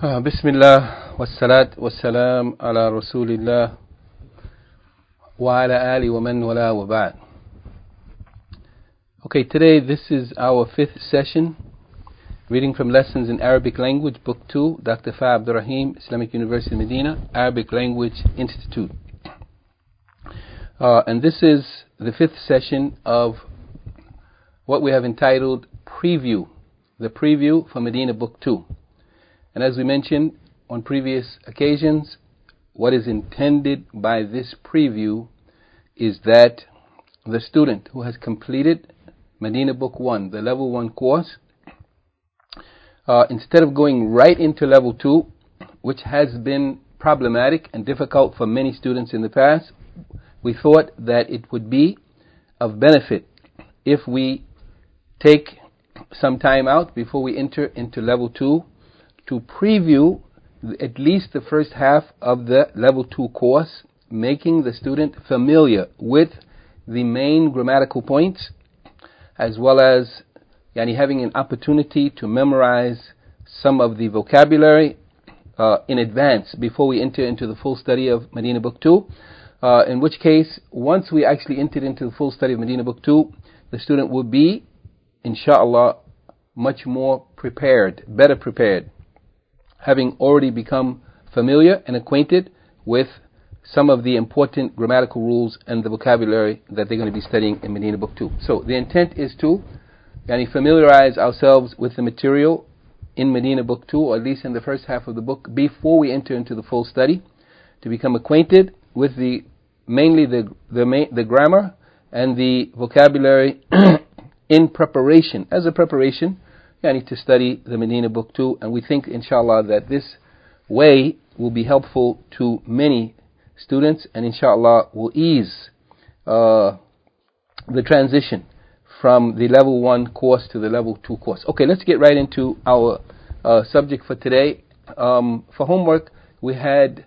Bismillah wassalat wassalam ala rasulillah wa ala ali wa man wala wa ba'd. Okay, today this is our fifth session, reading from Lessons in Arabic Language, Book 2, Dr. Fa Abdul Rahim, Islamic University Medina, Arabic Language Institute. And this is the fifth session of what we have entitled Preview, the preview for Medina Book 2. And as we mentioned on previous occasions, what is intended by this preview is that the student who has completed Medina Book 1, the Level 1 course, instead of going right into Level 2, which has been problematic and difficult for many students in the past, we thought that it would be of benefit if we take some time out before we enter into Level 2 to preview at least the first half of the Level 2 course, making the student familiar with the main grammatical points, as well as having an opportunity to memorize some of the vocabulary in advance before we enter into the full study of Medina Book 2. In which case, once we actually entered into the full study of Medina Book 2, the student will be, inshallah, much more prepared, better prepared, having already become familiar and acquainted with some of the important grammatical rules and the vocabulary that they're going to be studying in Medina Book 2. So the intent is to familiarize ourselves with the material in Medina Book 2, or at least in the first half of the book, before we enter into the full study, to become acquainted with mainly the grammar and the vocabulary in preparation, as a preparation to study the Medina Book 2, and we think inshallah that this way will be helpful to many students and inshallah will ease the transition from the Level 1 course to the Level 2 course. Okay, let's get right into our subject for today. For homework, we had,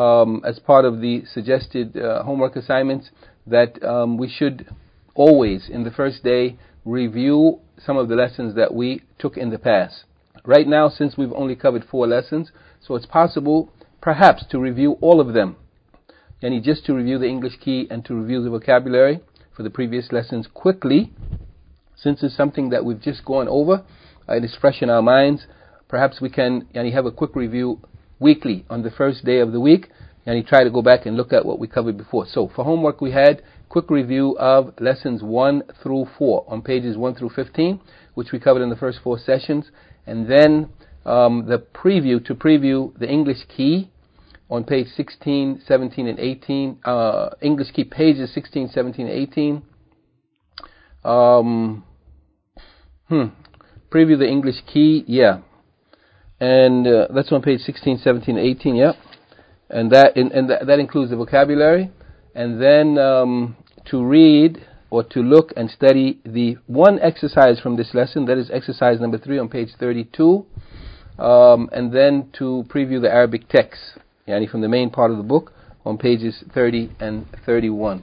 as part of the suggested homework assignments, that we should always, in the first day, review some of the lessons that we took in the past. Right now, since we've only covered 4 lessons, so it's possible perhaps to review all of them, and just to review the English key and to review the vocabulary for the previous lessons quickly, since it's something that we've just gone over, it is fresh in our minds. Perhaps we can have a quick review weekly on the first day of the week, and try to go back and look at what we covered before. So for homework, we had quick review of lessons 1 through 4 on pages 1 through 15, which we covered in the first 4 sessions, and then the preview to preview the English key on page 16, 17, and 18. English key pages 16, 17, and 18. Preview the English key, and that's on page 16, 17, and 18, and that includes the vocabulary, and then to read or to look and study the one exercise from this lesson, that is exercise number 3 on page 32, and then to preview the Arabic text, from the main part of the book on pages 30 and 31.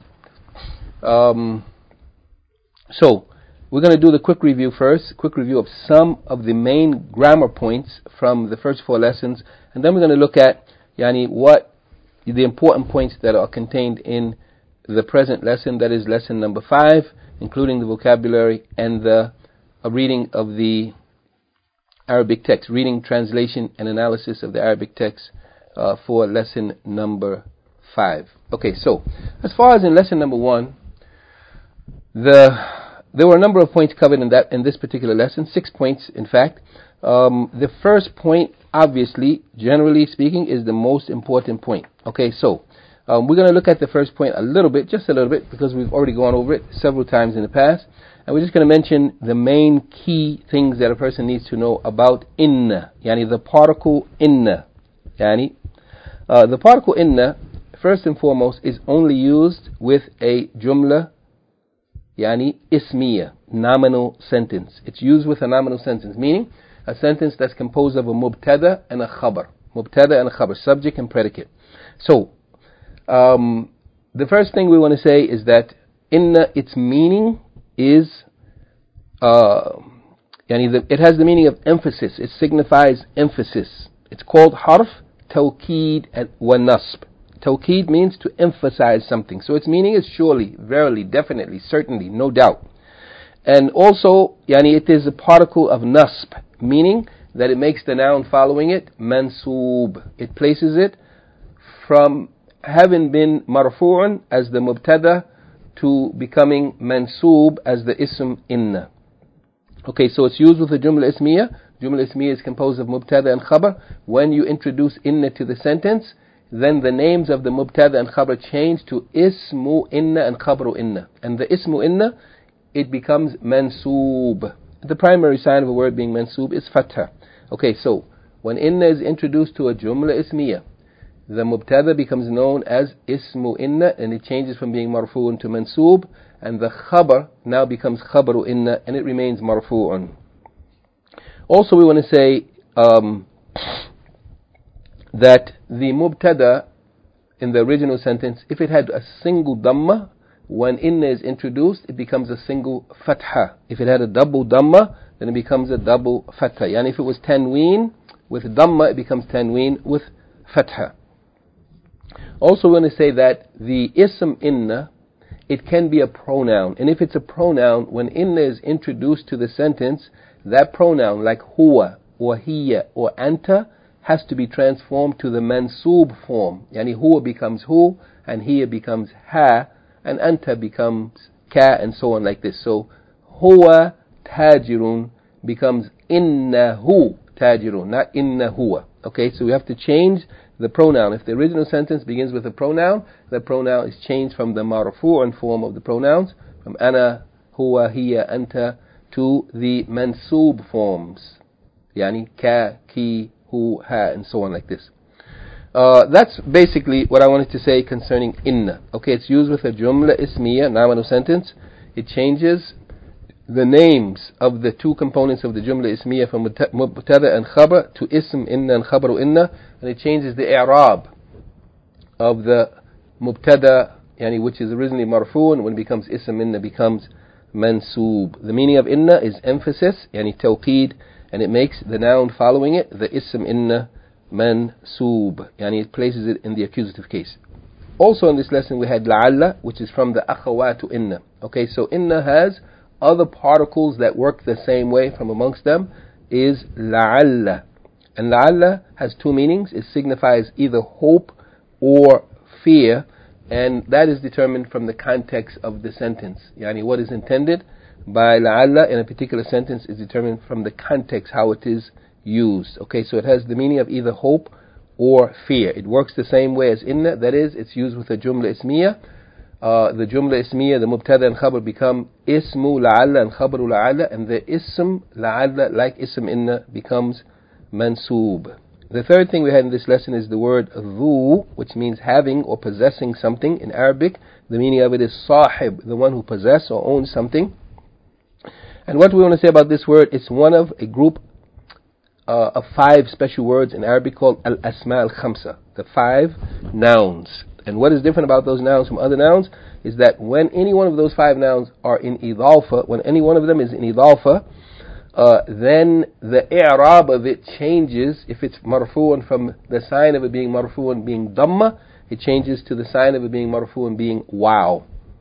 So we're going to do the quick review first, quick review of some of the main grammar points from the first 4 lessons, and then we're going to look at what the important points that are contained in the present lesson, that is lesson number 5, including the vocabulary and the reading of the Arabic text, reading, translation, and analysis of the Arabic text for lesson number 5. Okay, so as far as in lesson number 1, there were a number of points covered in this particular lesson, 6 points in fact. The first point, obviously, generally speaking, is the most important point. Okay, so we're going to look at the first point just a little bit, because we've already gone over it several times in the past, and we're just going to mention the main key things that a person needs to know about inna, the particle inna. The particle inna, first and foremost, is only used with a jumla, ismiya, nominal sentence. It's used with a nominal sentence, meaning a sentence that's composed of a mubtada and a khabar. Mubtada and a khabar, subject and predicate. So, the first thing we want to say is that inna, its meaning is it has the meaning of emphasis. It signifies emphasis. It's called harf tawkeed wa nasb. Tawkeed means to emphasize something. So its meaning is surely, verily, definitely, certainly, no doubt. And also, it is a particle of nasb, meaning that it makes the noun following it mansoob. It places it from having been marfu'un as the mubtada to becoming mansoob as the ism inna. Okay, so it's used with the jumla ismiya. Jumla ismiya is composed of mubtada and khabar. When you introduce inna to the sentence, then the names of the mubtada and khabar change to ismu inna and khabaru inna. And the ismu inna, it becomes mansoob. The primary sign of a word being mansoob is fatha. Okay, so when inna is introduced to a jumla ismiya, the mubtada becomes known as ismu inna, and it changes from being marfu'un to mansoob, and the khabar now becomes khabaru inna, and it remains marfu'un. Also, we want to say that the mubtada in the original sentence, if it had a single dhamma, when inna is introduced, it becomes a single fatha. If it had a double dhamma, then it becomes a double fatha. Yani if it was tanween with dhamma, it becomes tanween with fatha. Also, we want to say that the ism inna, it can be a pronoun. And if it's a pronoun, when inna is introduced to the sentence, that pronoun, like huwa or hiya or anta, has to be transformed to the mansoob form. Yani huwa becomes hu, and hiya becomes ha, and anta becomes ka, and so on like this. So huwa tajirun becomes innahu tajirun, not inna huwa. Okay, so we have to change the pronoun. If the original sentence begins with a pronoun, the pronoun is changed from the marfu'un form of the pronouns, from ana, huwa, hiya, anta, to the mansoob forms. Yani ka, ki, hu, ha, and so on like this. That's basically what I wanted to say concerning inna. Okay, it's used with a jumla ismiya, noun of sentence. It changes the names of the two components of the jumla ismiya from mubtada and khabar to ism inna and khabaru inna, and it changes the i'rab of the mubtada, which is originally marfu'un, when it becomes ism inna becomes mansoob. The meaning of inna is emphasis, tawqeed, and it makes the noun following it, the ism inna, mansoob, it places it in the accusative case. Also in this lesson we had la'alla, which is from the akhawatu inna. Okay, so inna has other particles that work the same way. From amongst them is la'alla. And la'alla has two meanings. It signifies either hope or fear, and that is determined from the context of the sentence. What is intended by la'alla in a particular sentence is determined from the context, how it is used. Okay, so it has the meaning of either hope or fear. It works the same way as inna, that is, it's used with a jumla ismiya. The jumla ismiya, the mubtada and khabar become ismu la'alla and khabaru la'alla, and the ism la'alla, like ism inna, becomes mansoob. The third thing we had in this lesson is the word dhu, which means having or possessing something. In Arabic, the meaning of it is sahib, the one who possesses or owns something. And what we want to say about this word, it's one of a group of 5 special words in Arabic called al-asma al-khamsa, the 5 nouns. And what is different about those nouns from other nouns is that when any one of those 5 nouns are in idafa, when any one of them is in idafa, then the i'rab of it changes. If it's marfu'un, from the sign of it being marfu'un being dhamma, it changes to the sign of it being marfu'un being waw.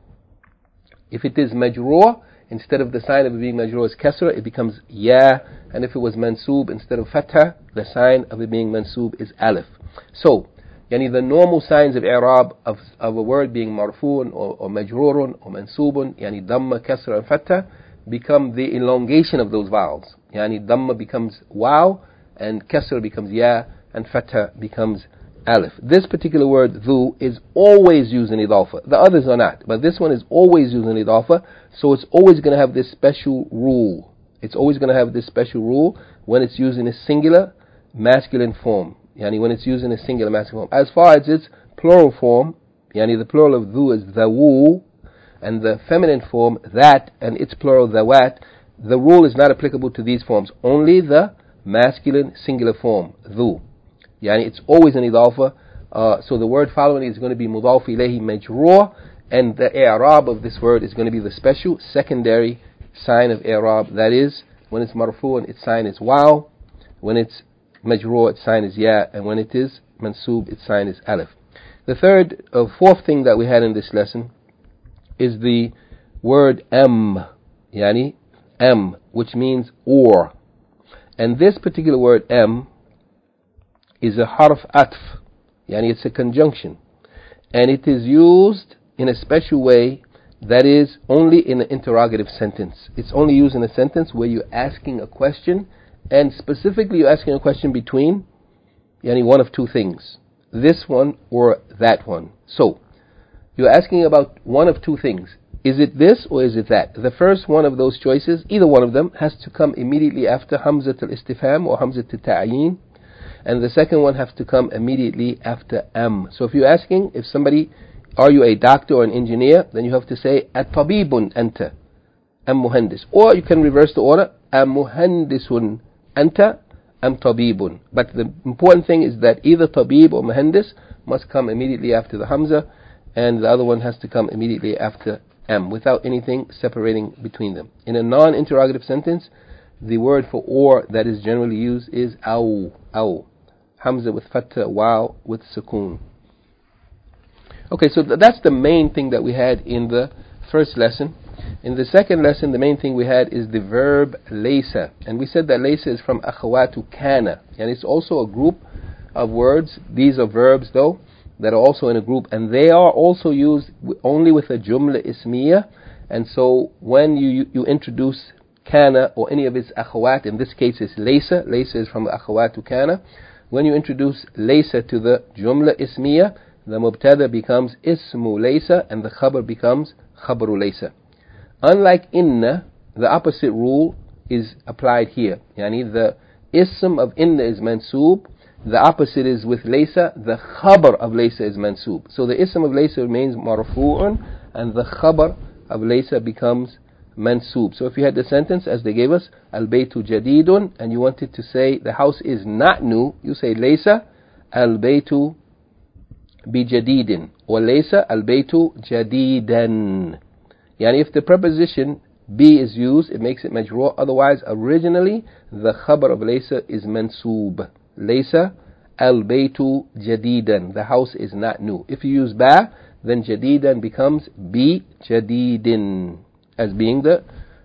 If it is majroor, instead of the sign of it being majroor is kasra, it becomes ya. And if it was mansoob, instead of fatha, the sign of it being mansoob is alif. So, the normal signs of i'rab of a word being marfu'un or majroorun or mansubun, dhamma, kasra, and fatha, become the elongation of those vowels. Dhamma becomes waw, and kasra becomes ya, and fatha becomes alif. This particular word dhu is always used in idafa. The others are not, but this one is always used in idafa, so it's always going to have this special rule. It's always going to have this special rule when it's used in a singular masculine form. When it's used in a singular masculine form. As far as its plural form, the plural of dhu is dhawu, and the feminine form, that, and its plural, dhawat, the rule is not applicable to these forms. Only the masculine singular form, dhu. It's always an idafa. So the word following is going to be mudaf ilayhi majroor, and the i'rab of this word is going to be the special secondary sign of i'rab. That is, when it's marfu' and its sign is waw. When it's majroor, its sign is ya, and when it is mansoob, its sign is alif. The fourth thing that we had in this lesson is the word yani which means or. And this particular word is a harf atf, yani it's a conjunction. And it is used in a special way that is only in an interrogative sentence. It's only used in a sentence where you're asking a question, and specifically you're asking a question between one of two things, this one or that one. So you're asking about one of two things. Is it this or is it that? The first one of those choices, either one of them, has to come immediately after Hamzat al-Istifham or Hamzat al-Ta'yin, and the second one has to come immediately after am. So if you're asking if somebody, are you a doctor or an engineer, then you have to say at-tabibun anta am muhandis. Or you can reverse the order, am muhandisun anta am tabibun. But the important thing is that either tabib or muhandis must come immediately after the hamza, and the other one has to come immediately after am, without anything separating between them. In a non-interrogative sentence, the word for or that is generally used is aw. Hamza with fatha, waw with sukoon. Okay, so that's the main thing that we had in the first lesson. In the second lesson, the main thing we had is the verb laysa. And we said that laysa is from akhawatu kana. And it's also a group of words. These are verbs, though, that are also in a group. And they are also used only with a jumla ismiya. And so when you introduce kana or any of its akhawat, in this case it's laysa. Laysa is from akhawatu kana. When you introduce laysa to the jumla ismiya, the mubtada becomes ismu laysa and the khabar becomes khabaru laysa. Unlike inna, the opposite rule is applied here. Yani the ism of inna is mansoob. The opposite is with laysa. The khabar of laysa is mansoob. So the ism of laysa remains marfu'un and the khabar of laysa becomes mansoob. So if you had the sentence as they gave us, al-baytu jadidun, and you wanted to say the house is not new, you say laysa al-baytu bijadidin, or laysa al-baytu jadidan. Yani if the preposition be is used, it makes it majroor. Otherwise, originally the khabar of laysa is mansoob. Laysa al-baytu jadidan, the house is not new. If you use ba, then jadidan becomes bi jadidin, as being the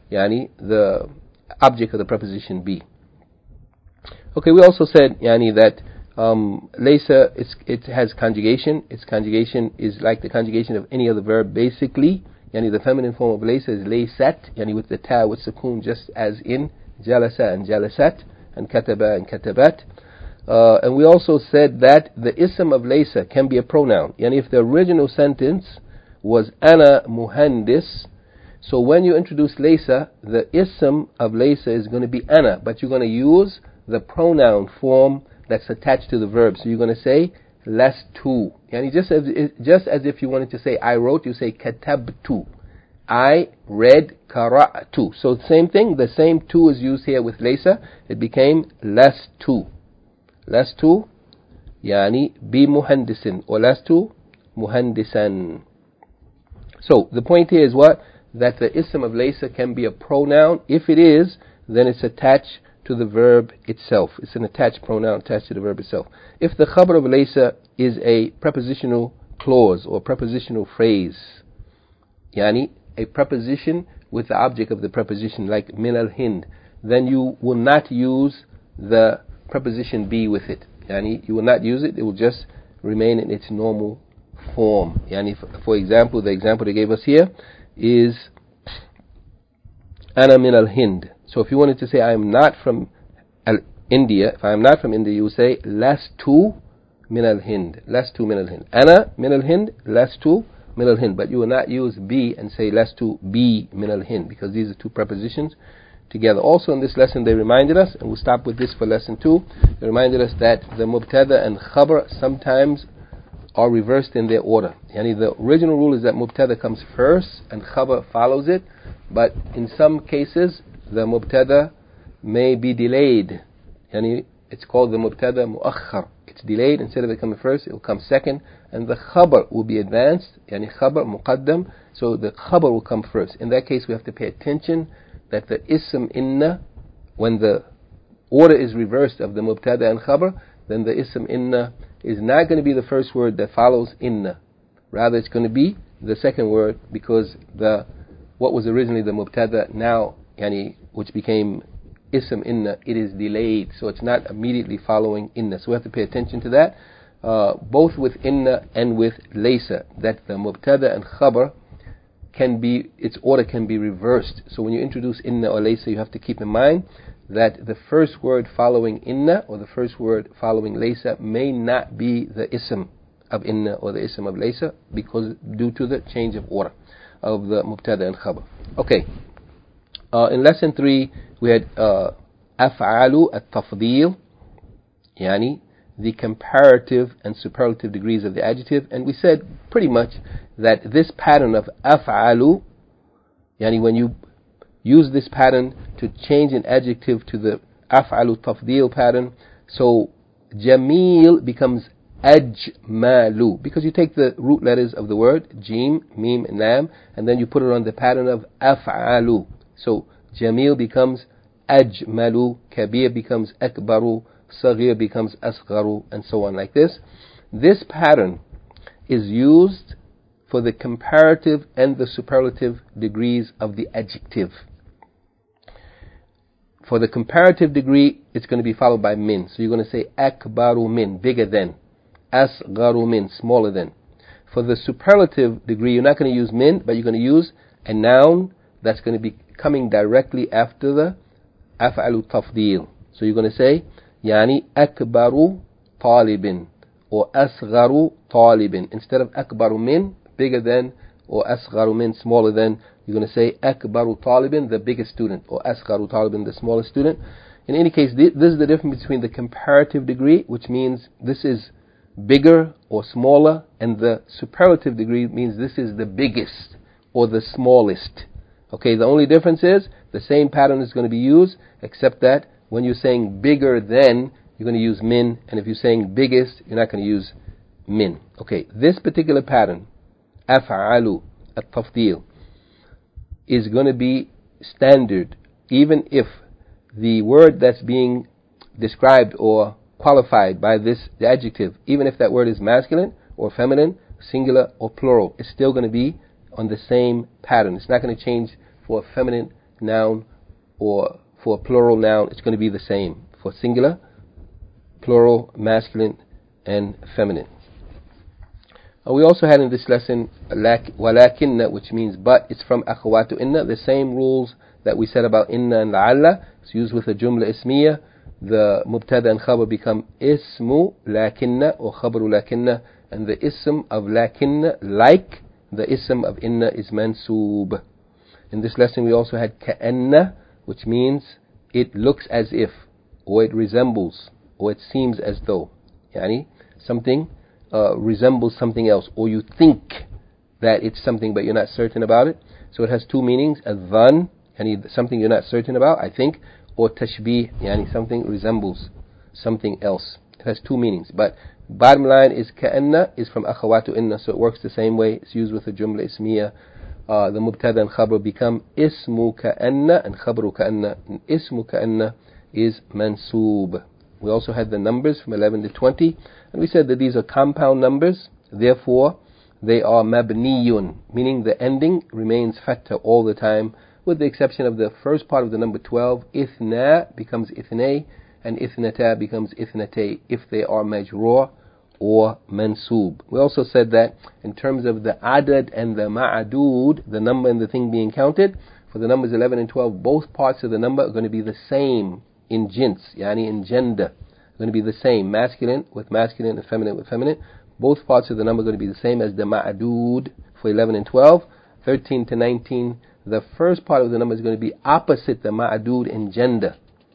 object of the preposition be. Okay, we also said that laysa, it has conjugation. Its conjugation is like the conjugation of any other verb basically. The feminine form of laysa is laysat, with the ta with sukoon, just as in jalasa and jalasat and kataba and katabat. And we also said that the ism of laysa can be a pronoun. If the original sentence was ana muhandis, so when you introduce laysa, the ism of laysa is going to be ana, but you're going to use the pronoun form that's attached to the verb. So you're going to say lastu. Just as if you wanted to say I wrote, you say katabtu. I read qara'tu. So same thing, the same tu is used here with laysa. It became lastu. Lastu bi muhandisin, or lastu muhandisan. So the point here is what? That the ism of laysa can be a pronoun. If it is, then it's attached to the verb itself. It's an attached pronoun attached to the verb itself. If the khabar of laysa is a prepositional clause or prepositional phrase, a preposition with the object of the preposition, like min al-hind, then you will not use the preposition be with it. You will not use it. It will just remain in its normal form. For example, the example they gave us here is ana min al-hind. So if you wanted to say I am not from India, if I am not from India, you would say lastu min al-hind. Lastu min al-hind. Ana min al-hind, lastu min al-hind. But you will not use be and say lastu bi min al-hind, because these are two prepositions together. Also in this lesson they reminded us, and we'll stop with this for lesson 2, they reminded us that the mubtada and khabar sometimes are reversed in their order. The original rule is that mubtada comes first and khabar follows it, but in some cases the mubtada may be delayed. It's called the mubtada muakhar. It's delayed. Instead of it coming first, it will come second, and the khabar will be advanced. Khabar muqaddam. So the khabar will come first. In that case, we have to pay attention that the ism inna, when the order is reversed of the mubtada and khabar, then the ism inna is not going to be the first word that follows inna. Rather, it's going to be the second word, because what was originally the mubtada now, which became ism inna, it is delayed, so it's not immediately following inna. So we have to pay attention to that, both with inna and with laysa, that the mubtada and khabar its order can be reversed. So when you introduce inna or laysa, you have to keep in mind that the first word following inna or the first word following laysa may not be the ism of inna or the ism of laysa, because due to the change of order of the mubtada and khabar. Okay. In lesson 3 we had af'alu at-tafdeel, the comparative and superlative degrees of the adjective, and we said pretty much that this pattern of af'alu, when you use this pattern to change an adjective to the af'alu tafdeel pattern, so jameel becomes ajmalu, because you take the root letters of the word jim, mim, and lam, and then you put it on the pattern of af'alu. So jameel becomes ajmalu, kabir becomes akbaru, saghir becomes asgharu, and so on like this. This pattern is used for the comparative and the superlative degrees of the adjective. For the comparative degree, it's going to be followed by min. So you're going to say akbaru min, bigger than. Asgharu min, smaller than. For the superlative degree, you're not going to use min, but you're going to use a noun that's going to be coming directly after the af'alu tafdeel. So you're going to say akbaru talibin or asgharu talibin. Instead of akbaru min, bigger than, or asgharu min, smaller than, you're going to say akbaru talibin, the biggest student, or asgharu talibin, the smallest student. In any case, this is the difference between the comparative degree, which means this is bigger or smaller, and the superlative degree means this is the biggest or the smallest. Okay, the only difference is the same pattern is going to be used, except that when you're saying bigger than, you're going to use min, and if you're saying biggest, you're not going to use min. Okay, this particular pattern, af'alu at-tafdeel, is going to be standard even if the word that's being described or qualified by the adjective, even if that word is masculine or feminine, singular or plural, it's still going to be on the same pattern. It's not going to change for a feminine noun or for a plural noun. It's going to be the same for singular, plural, masculine, and feminine. We also had in this lesson walakinna, which means but. It's from akhawatu inna. The same rules that we said about inna and la'alla. It's used with a jumla ismiya. The mubtada and khabar become ismu lakinna or khabaru lakinna, and the ism of lakinna, like the ism of inna, is mansoob. In this lesson we also had ka'anna, which means it looks as if, or it resembles, or it seems as though. Something resembles something else, or you think that it's something but you're not certain about it. So it has two meanings: adhan, something you're not certain about, I think, or tashbih, something resembles something else. It has two meanings, but bottom line is ka'anna is from akhawatu inna, so it works the same way. It's used with a jumla ismiya. The mubtada and khabar become ismu ka'anna and khabaru ka'anna. Ismu ka'anna is mansoob. We also had the numbers from 11 to 20, and we said that these are compound numbers, therefore they are mabniyun, meaning the ending remains fatha all the time, with the exception of the first part of the number 12. Ithna becomes ithnay, and ithnata becomes ithnatay if they are majrur or mansoob. We also said that in terms of the adad and the ma'adud, the number and the thing being counted, for the numbers 11 and 12, both parts of the number are going to be the same in jins, in gender, going to be the same, masculine with masculine and feminine with feminine. Both parts of the number are going to be the same as the ma'adud for 11 and 12. 13 to 19, the first part of the number is going to be opposite the ma'adud in gender.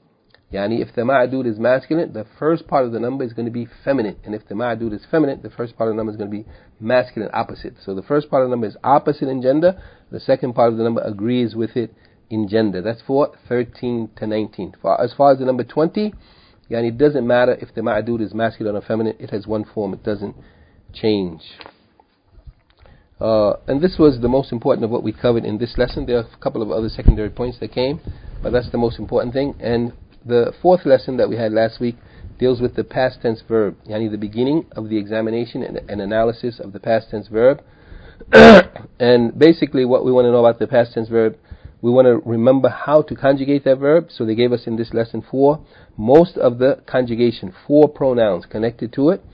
If the ma'adud is masculine, the first part of the number is going to be feminine, and if the ma'adud is feminine, the first part of the number is going to be masculine, opposite. So the first part of the number is opposite in gender, the second part of the number agrees with it in gender. That's for 13 to 19. As far as the number 20, it doesn't matter if the ma'adud is masculine or feminine, it has one form, it doesn't change. And this was the most important of what we covered in this lesson. There are a couple of other secondary points that came, but that's the most important thing. And the fourth lesson that we had last week deals with the past tense verb, yani the beginning of the examination and analysis of the past tense verb. And basically what we want to know about the past tense verb, we want to remember how to conjugate that verb. So they gave us in this lesson 4 most of the conjugation, 4 pronouns connected to it.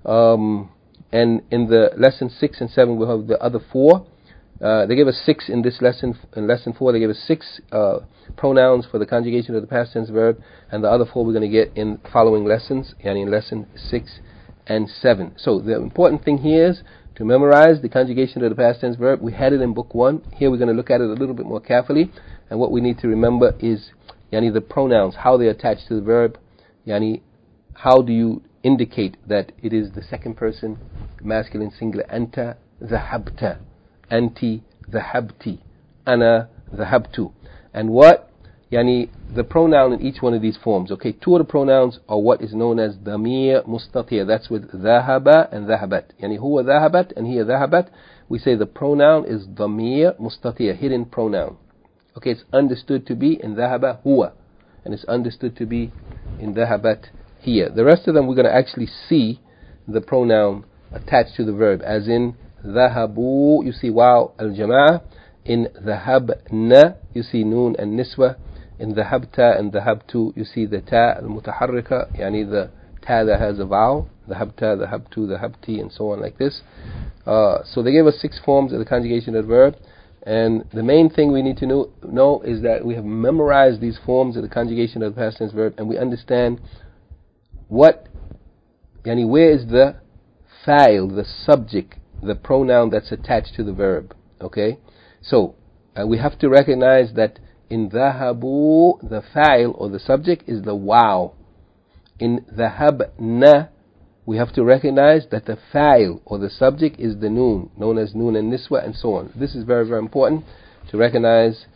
And in the lesson 6 and 7 we'll have the other 4. They gave us 6 in this lesson. In lesson 4 they gave us 6 pronouns for the conjugation of the past tense verb, and the other 4 we're going to get in following lessons, yani in lesson 6 and 7. So the important thing here is to memorize the conjugation of the past tense verb. We had it in book 1. Here we're going to look at it a little bit more carefully, and what we need to remember is yani the pronouns, how they attach to the verb, yani how do you indicate that it is the second person masculine singular. Anta dhahabta, anti dhahabti, ana dhahabtu. And what? Yani the pronoun in each one of these forms. Okay, 2 of the pronouns are what is known as damir mustatir. That's with dhahaba and dhahabat. Yani huwa dhahabat and hiya dhahabat. We say the pronoun is damir mustatir, hidden pronoun. Okay, it's understood to be in dhahaba huwa, and it's understood to be in dhahabat hiya. The rest of them we're going to actually see the pronoun attached to the verb, as in dhahabu, you see waw al-jama'ah. In dhahabna, you see noon and niswa. In dhahabta and dhahabtu, you see the ta al-mutaharrika, yani the ta that has a vowel. Dhahabta, dhahabtu, dhahabti, and so on like this. So they gave us 6 forms of the conjugation of the verb. And the main thing we need to know is that we have memorized these forms of the conjugation of the past tense verb, and we understand what, yani where is the fa'il, the subject, the pronoun that's attached to the verb. Okay? So, we have to recognize that in dhahabu, the fa'il or the subject is the waw. In dhahabna, we have to recognize that the fa'il or the subject is the noon, known as noon and niswa, and so on. This is very, very important to recognize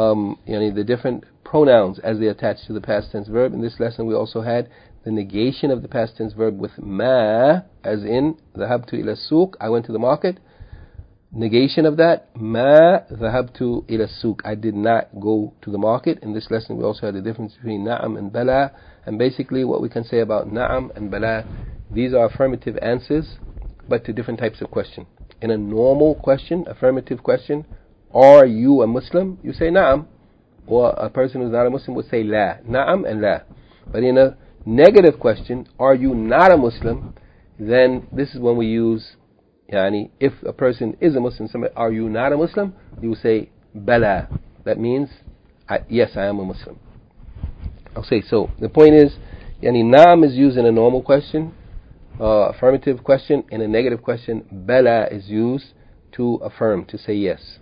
the different pronouns as they attach to the past tense verb. In this lesson we also had the negation of the past tense verb with ma, as in dhahabtu ila suq, I went to the market. Negation of that, ma dhahabtu ila suq, I did not go to the market. In this lesson we also had the difference between na'am and bala, and basically what we can say about na'am and bala, these are affirmative answers but to different types of question. In a normal question, affirmative question, are you a Muslim? You say na'am, or a person who's not a Muslim would say la, na'am and la. But in a negative question, are you not a Muslim, then this is when we use yani, if a person is a Muslim, somebody, are you not a Muslim? You will say bala. That means, yes, I am a Muslim. I'll say so. The point is, yani naam is used in a normal question, affirmative question. In a negative question, bala is used to affirm, to say yes.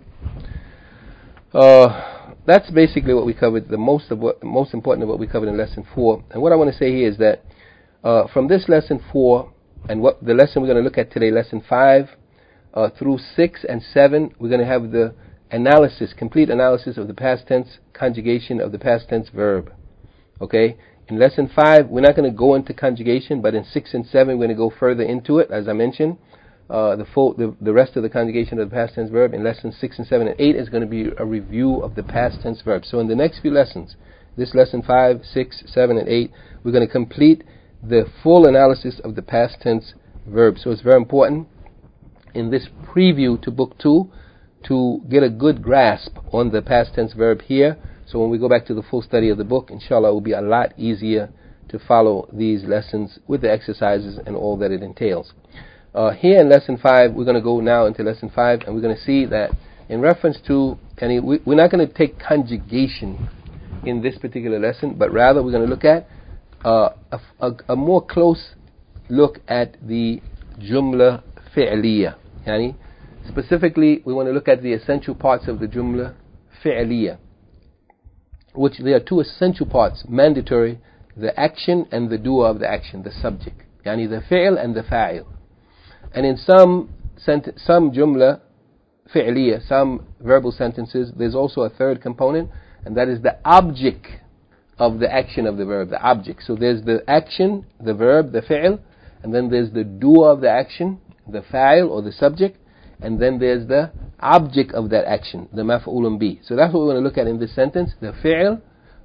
That's basically what we covered. The most important of what we covered in lesson 4. And what I want to say here is that from this lesson 4. And what the lesson we're going to look at today, lesson 5 through 6 and 7, we're going to have the analysis, complete analysis of the past tense conjugation of the past tense verb. Okay? In lesson 5, we're not going to go into conjugation, but in 6 and 7, we're going to go further into it, as I mentioned. The rest of the conjugation of the past tense verb in lessons 6 and 7 and 8 is going to be a review of the past tense verb. So in the next few lessons, this lesson 5, 6, 7, and 8, we're going to complete the full analysis of the past tense verb. So it's very important in this preview to book 2 to get a good grasp on the past tense verb here. So when we go back to the full study of the book, inshallah, it will be a lot easier to follow these lessons with the exercises and all that it entails. Here in lesson 5, we're going to go now into lesson 5, and we're going to see that in reference to, and we're not going to take conjugation in this particular lesson, but rather we're going to look at a more close look at the jumla fi'liya. Yani, specifically, we want to look at the essential parts of the jumla fi'liya, which there are 2 essential parts, mandatory, the action and the doer of the action, the subject. Yani the fi'l and the fa'il. And in some jumla fi'liya, some verbal sentences, there's also a third component, and that is the object of the action of the verb, the object. So there's the action, the verb, the fi'l, and then there's the doer of the action, the fa'il or the subject, and then there's the object of that action, the maf'ulun bi. So that's what we want to look at in this sentence, the fi'l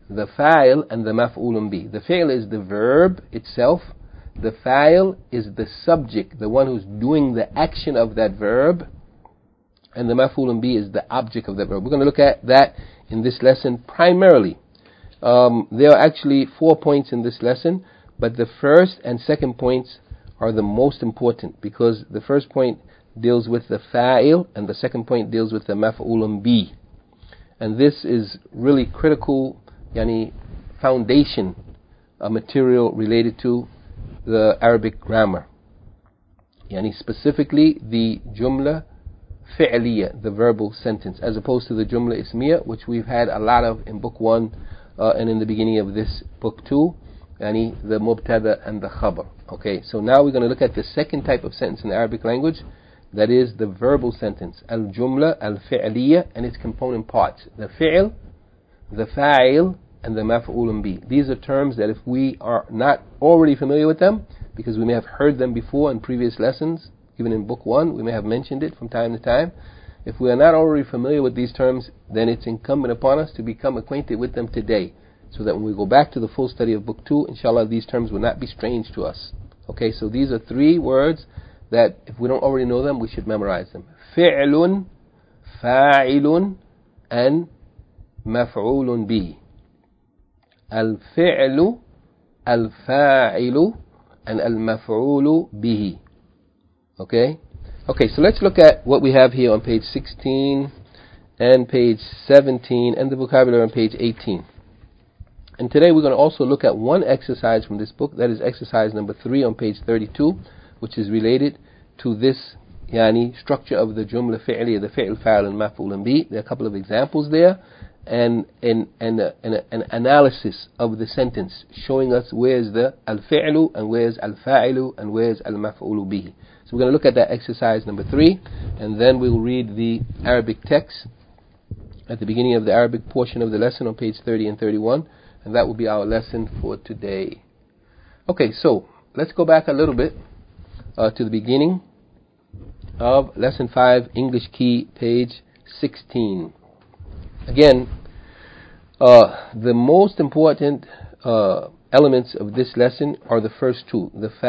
the fa'il and the maf'ulun bi. The fi'l is the verb itself. The fa'il is the subject, the one who's doing the action of that verb. And the maf'ulun bi is the object of that verb. We're going to look at that in this lesson primarily. There are actually 4 points in this lesson, but the first and second points are the most important, because the first point deals with the fa'il and the second point deals with the maf'ulun bi. And this is really critical, foundation material related to the Arabic grammar. Specifically the jumla fi'liya, the verbal sentence, as opposed to the jumla ismiya, which we've had a lot of in book 1 and in the beginning of this book 2, the mubtada and the khabar. Okay, so now we're going to look at the second type of sentence in the Arabic language, that is the verbal sentence, al-jumla al-fi'liya, and its component parts, the fi'l, the fa'il, and the maf'ulun bi. These are terms that if we are not already familiar with them, because we may have heard them before in previous lessons, even in book 1, we may have mentioned it from time to time. If we are not already familiar with these terms, then it's incumbent upon us to become acquainted with them today, so that when we go back to the full study of book 2, inshallah, these terms will not be strange to us. Okay, so these are 3 words that if we don't already know them, we should memorize them. Fi'lun, fa'ilun, and maf'ulun bi. Al-fi'lu, al-fa'ilu, and al-maf'ulu bihi. Okay? Okay, so let's look at what we have here on page 16 and page 17 and the vocabulary on page 18. And today we're going to also look at one exercise from this book, that is exercise number 3 on page 32, which is related to this structure of the jumla fi'liya, the fi'l, fa'il, and maf'ulun bi. There are a couple of examples there, and an analysis of the sentence, showing us where's the al-fi'lu and where's al-fa'ilu and where's al-maf'ulu bihi. So we're going to look at that exercise number 3, and then we'll read the Arabic text at the beginning of the Arabic portion of the lesson on page 30 and 31, and that will be our lesson for today. Okay, so let's go back a little bit to the beginning of lesson 5, English key, page 16. Again, the most important elements of this lesson are the first 2.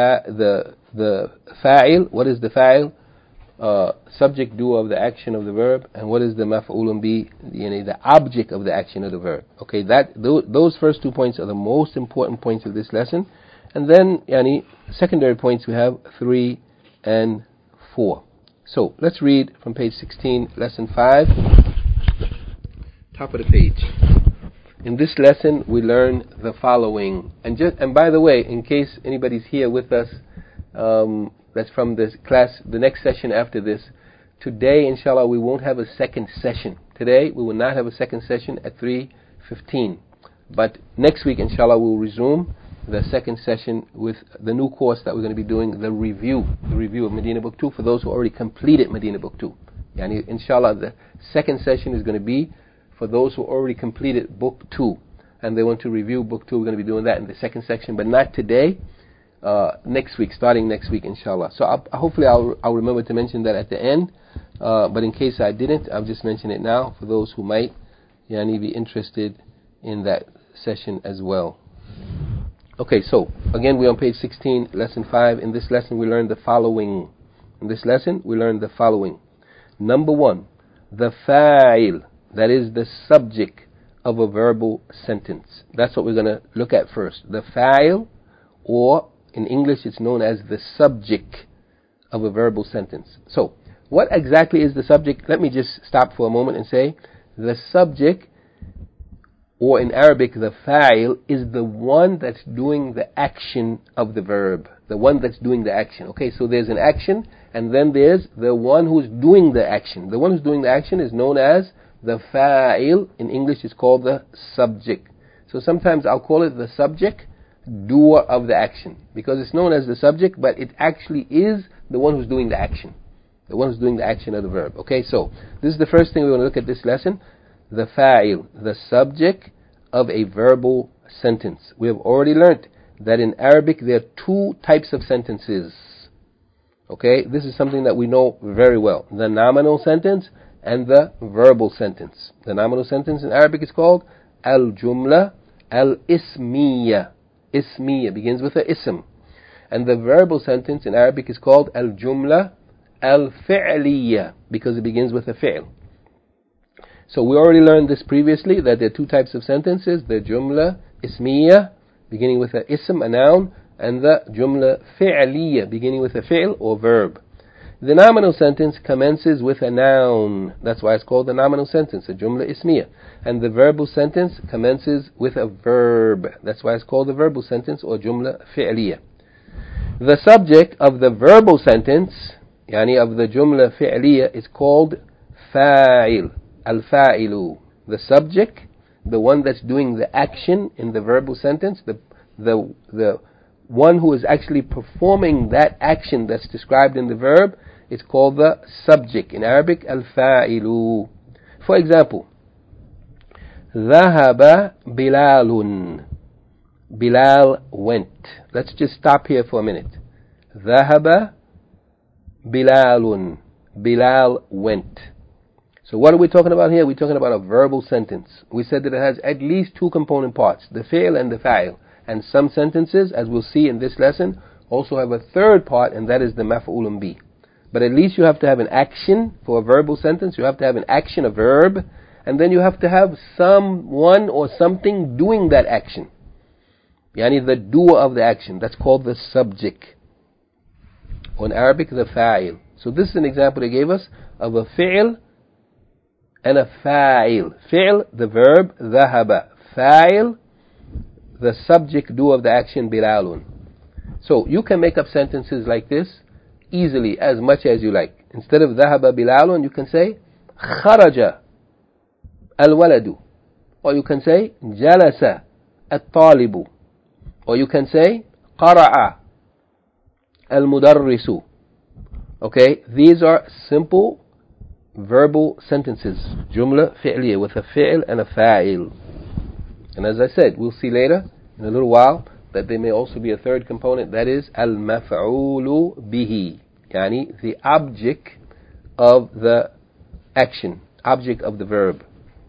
The fa'il, what is the fa'il? Subject, doer of the action of the verb, and what is the maf'ulun bi, the object of the action of the verb. Okay, those first 2 points are the most important points of this lesson. And then, secondary points we have 3 and 4. So, let's read from page 16, lesson 5, top of the page. In this lesson, we learn the following. And by the way, in case anybody's here with us, that's from this class, the next session after this, today, inshallah, we won't have a second session. Today, we will not have a second session at 3:15. But next week, inshallah, we'll resume the second session with the new course that we're going to be doing, the review of Medina Book 2 for those who already completed Medina Book 2. Inshallah, the second session is going to be for those who already completed Book 2 and they want to review Book 2. We're going to be doing that in the second section, but not today. Next week, starting next week, inshallah. So hopefully I'll remember to mention that at the end. But in case I didn't, I'll just mention it now for those who might be interested in that session as well. Okay, so again, we're on page 16, lesson 5. In this lesson, we learned the following. Number 1, the fa'il, that is the subject of a verbal sentence. That's what we're going to look at first. The fa'il, or in English it's known as the subject of a verbal sentence. So, what exactly is the subject? Let me just stop for a moment and say, the subject, or in Arabic, the fa'il, is the one that's doing the action of the verb. The one that's doing the action. Okay, so there's an action, and then there's the one who's doing the action. The one who's doing the action is known as the fa'il. In English, it's called the subject. So sometimes I'll call it the subject, doer of the action, because it's known as the subject, but it actually is the one who's doing the action. The one who's doing the action of the verb. Okay, so this is the first thing we want to look at this lesson. The fa'il, the subject of a verbal sentence. We have already learned that in Arabic there are 2 types of sentences. Okay, this is something that we know very well. The nominal sentence and the verbal sentence. The nominal sentence in Arabic is called al-jumla al-ismiya. Ismiya begins with a ism. And the verbal sentence in Arabic is called al-jumla al-fi'liya because it begins with a fi'l. So we already learned this previously, that there are two types of sentences: the jumla ismiya, beginning with a ism, a noun, and the jumla fi'liya, beginning with a fi'l or verb. The nominal sentence commences with a noun. That's why it's called the nominal sentence, a jumla ismiya. And the verbal sentence commences with a verb. That's why it's called the verbal sentence or jumla fi'liya. The subject of the verbal sentence, yani of the jumla fi'liya, is called fa'il. Al-fa'ilu. The subject, the one that's doing the action in the verbal sentence, the one who is actually performing that action that's described in the verb, is called the subject. In Arabic, al-fa'ilu. For example, ذهب بلال. Bilal went. Let's just stop here for a minute. ذهب بلال. Bilal went. So what are we talking about here? We're talking about a verbal sentence. We said that it has at least two component parts, the fi'l and the fa'il. And some sentences, as we'll see in this lesson, also have a third part, and that is the maf'ulun bi. But at least you have to have an action for a verbal sentence. You have to have an action, a verb, and then you have to have someone or something doing that action. Yani the doer of the action. That's called the subject. Or in Arabic, the fa'il. So this is an example they gave us of a fi'l and a fa'il. Fi'l, the verb, ذهب. Fa'il, the subject, doer of the action, bilalun. So you can make up sentences like this easily, as much as you like. Instead of ذهب bilalun, you can say خرج الولد. Or you can say جلس الطالب. Or you can say قرأ المدرس. Okay, these are simple verbal sentences, jumla fi'liya, with a fi'l and a fa'il. And as I said, we'll see later in a little while that there may also be a third component, that is al-maf'ulu bihi, yani the object of the action, object of the verb.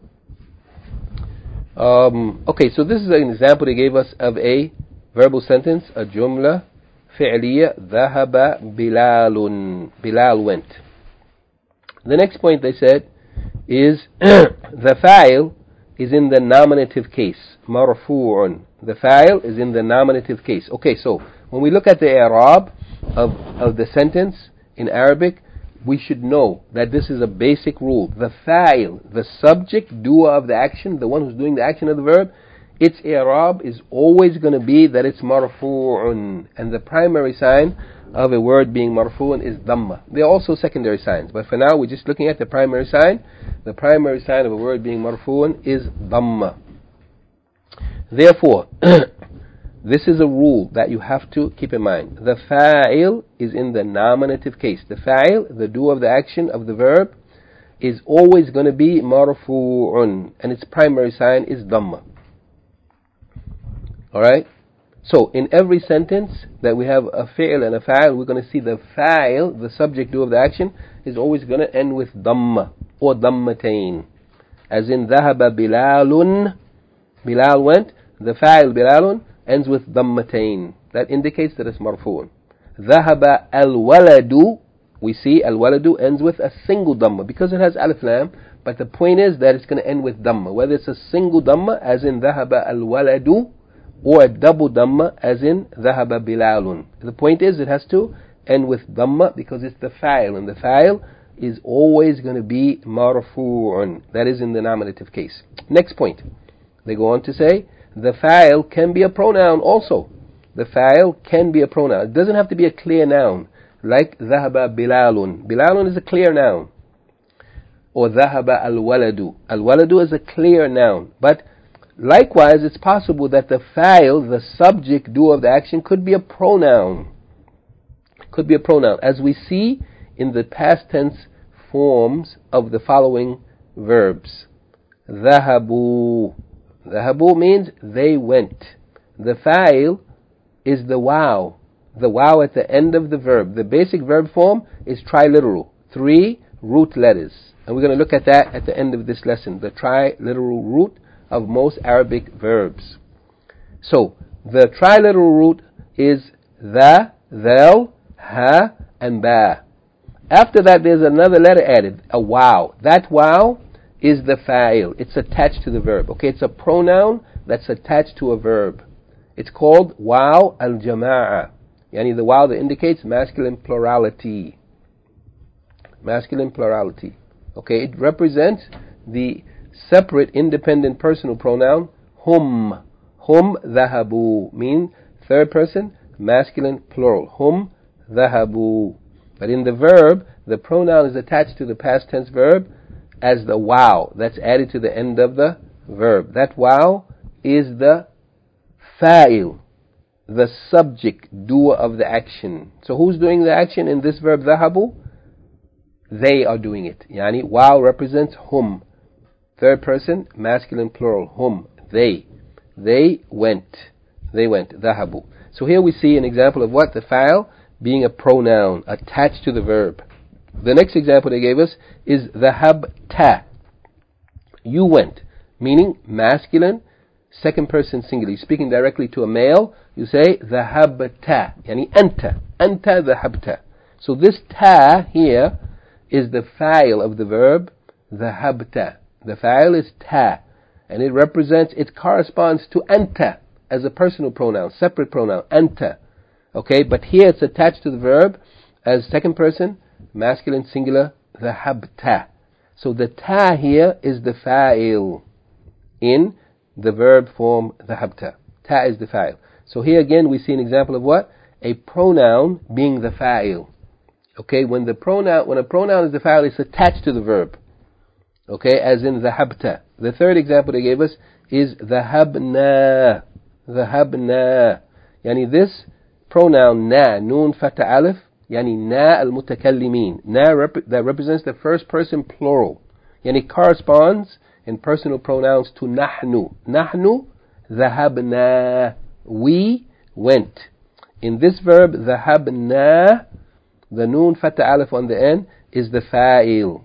Okay, so this is an example they gave us of a verbal sentence, a jumla fi'liya, ذهب بلال. Bilal went. The next point they said is the fa'il is in the nominative case. Marfu'un. The fa'il is in the nominative case. Okay, so when we look at the i'rab of the sentence in Arabic, we should know that this is a basic rule. The fa'il, the subject, doer of the action, the one who's doing the action of the verb, its i'rab is always going to be that it's marfu'un. And the primary sign of a word being marfu'un is dhamma. There are also secondary signs, but for now we're just looking at the primary sign. The primary sign of a word being marfu'un is dhamma. Therefore, this is a rule that you have to keep in mind. The fa'il is in the nominative case. The fa'il, the doer of the action of the verb, is always going to be marfu'un, and its primary sign is dhamma. Alright? So, in every sentence that we have a fi'l and a fa'il, we're going to see the fa'il, the subject, doer of the action, is always going to end with dhamma or dhammatain. As in, ذهب بلال, Bilal went, the fa'il bilalun ends with dhammatain. That indicates that it's marfu'un. ذهب الولد, we see al-waladu ends with a single dhamma because it has alif lam, but the point is that it's going to end with dhamma. Whether it's a single dhamma, as in ذهب الولد, or a double dhamma, as in ذهب bilalun. The point is it has to end with dhamma because it's the fa'il, and the fa'il is always going to be marfu'un. That is in the nominative case. Next point. They go on to say the fa'il can be a pronoun also. The fa'il can be a pronoun. It doesn't have to be a clear noun, like ذهب bilalun. Bilalun is a clear noun. Or ذهب الولد. Al-waladu is a clear noun. But likewise, it's possible that the fa'il, the subject, doer of the action, could be a pronoun. Could be a pronoun, as we see in the past tense forms of the following verbs. ذهبوا. ذهبوا means they went. The fa'il is the waw. The waw at the end of the verb. The basic verb form is triliteral. 3 root letters. And we're going to look at that at the end of this lesson. The triliteral root of most Arabic verbs. So the triliteral root is the, thel, ha, and ba. After that, there's another letter added, a waw. That waw is the fa'il. It's attached to the verb. Okay, it's a pronoun that's attached to a verb. It's called waw al-jama'a. Yani the waw that indicates masculine plurality. Masculine plurality. Okay, it represents the separate independent personal pronoun hum. Hum dhahabu mean third person masculine plural. Hum dhahabu. But in the verb, the pronoun is attached to the past tense verb as the waw that's added to the end of the verb. That waw is the fa'il, the subject, doer of the action. So who's doing the action in this verb dhahabu? They are doing it. Yani waw represents hum. Third person masculine plural. Hum. They. They went. They went. Dhahabu. So here we see an example of what? The fa'il being a pronoun attached to the verb. The next example they gave us is dhahabta. You went, meaning masculine, second person singular. Speaking directly to a male, you say dhahabta, yani anta, anta dhahabta. So this ta here is the fa'il of the verb dhahabta. The fa'il is ta, and it corresponds to anta as a personal pronoun, separate pronoun, anta. Okay, but here it's attached to the verb as second person, masculine singular, dhahabta. So the ta here is the fa'il in the verb form dhahabta. Ta is the fa'il. So here again we see an example of what? A pronoun being the fa'il. Okay, when a pronoun is the fa'il, it's attached to the verb. Okay, as in dhahabta. The third example they gave us is dhahabna. Dhahabna. Yani this pronoun na, noon fatha alif, yani na al-mutakallimin. Na that represents the first person plural. Yani corresponds in personal pronouns to nahnu. Nahnu dhahabna. We went. In this verb dhahabna, the noon fatha alif on the end is the fa'il.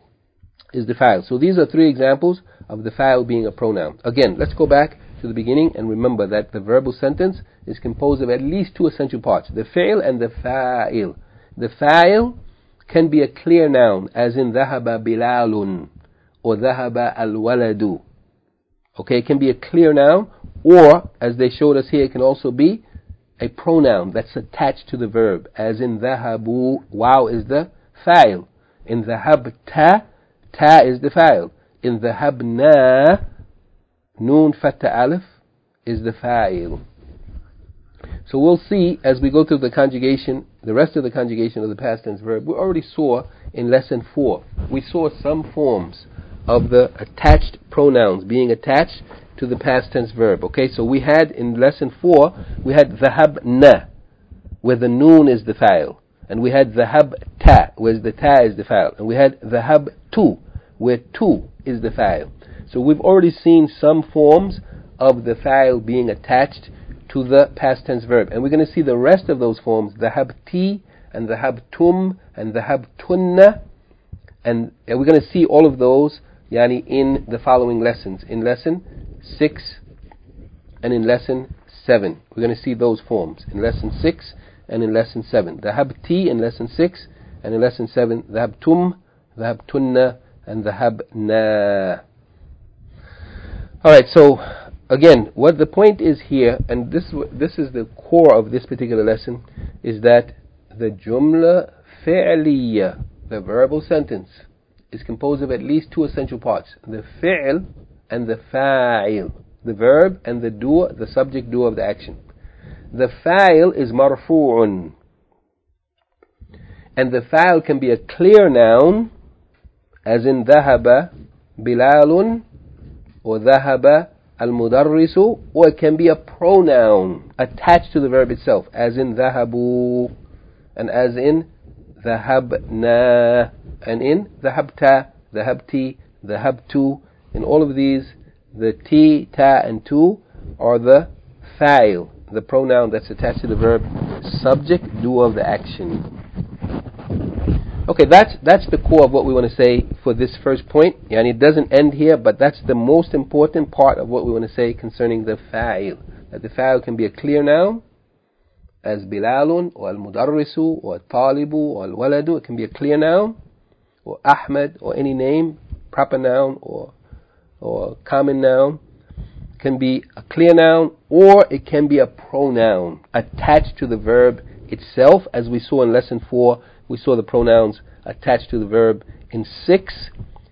So these are three examples of the fa'il being a pronoun. Again, let's go back to the beginning and remember that the verbal sentence is composed of at least two essential parts, the fi'l and the fa'il. The fa'il can be a clear noun, as in dhahaba bilalun or dhahaba al-waladu. Okay, it can be a clear noun, or as they showed us here, it can also be a pronoun that's attached to the verb, as in dhahabu. Waw is the fa'il. In dhahabta, ta is the fa'il. In dhahabna, noon fatha alif is the fa'il. So we'll see as we go through the conjugation, the rest of the conjugation of the past tense verb. We already saw in lesson 4, we saw some forms of the attached pronouns being attached to the past tense verb. Okay, so we had in lesson 4, we had dhahabna, where the noon is the fa'il. And we had dhahabta, where the ta is the fa'il. And we had dhahabtu, where tu is the fa'il. So we've already seen some forms of the fa'il being attached to the past tense verb. And we're going to see the rest of those forms, dhahabti, and dhahabtum, and dhahabtunna. And we're going to see all of those yani in the following lessons. In lesson 6 and in lesson 7. We're going to see those forms. In lesson 6 and in lesson 7. Dhahabti in lesson 6 and in lesson 7. Dhahabtum, dhahabtunna, and dhahabna. Alright, so again, what the point is here, and this is the core of this particular lesson, is that the jumla fi'liya, the verbal sentence, is composed of at least two essential parts, the fi'l and the fa'il, the verb and the doer, the subject doer of the action. The fa'il is marfu'un, and the fa'il can be a clear noun, as in dhahaba bilalun or dhahaba al-mudarrisu, or it can be a pronoun attached to the verb itself, as in dhahabu, and as in dhahabna, and in dhahabta, dhahabti, dhahabtu. In all of these, the ti, ta, and tu are the fa'il, the pronoun that's attached to the verb, subject, doer of the action. Okay, that's the core of what we want to say for this first point. And it doesn't end here, but that's the most important part of what we want to say concerning the fa'il, that the fa'il can be a clear noun, as Bilalun, or Al-Mudarrisu, or Al-Talibu, or Al-Waladu. It can be a clear noun, or Ahmed, or any name, proper noun, or common noun. It can be a clear noun, or it can be a pronoun attached to the verb itself. As we saw in lesson 4, we saw the pronouns attached to the verb in 6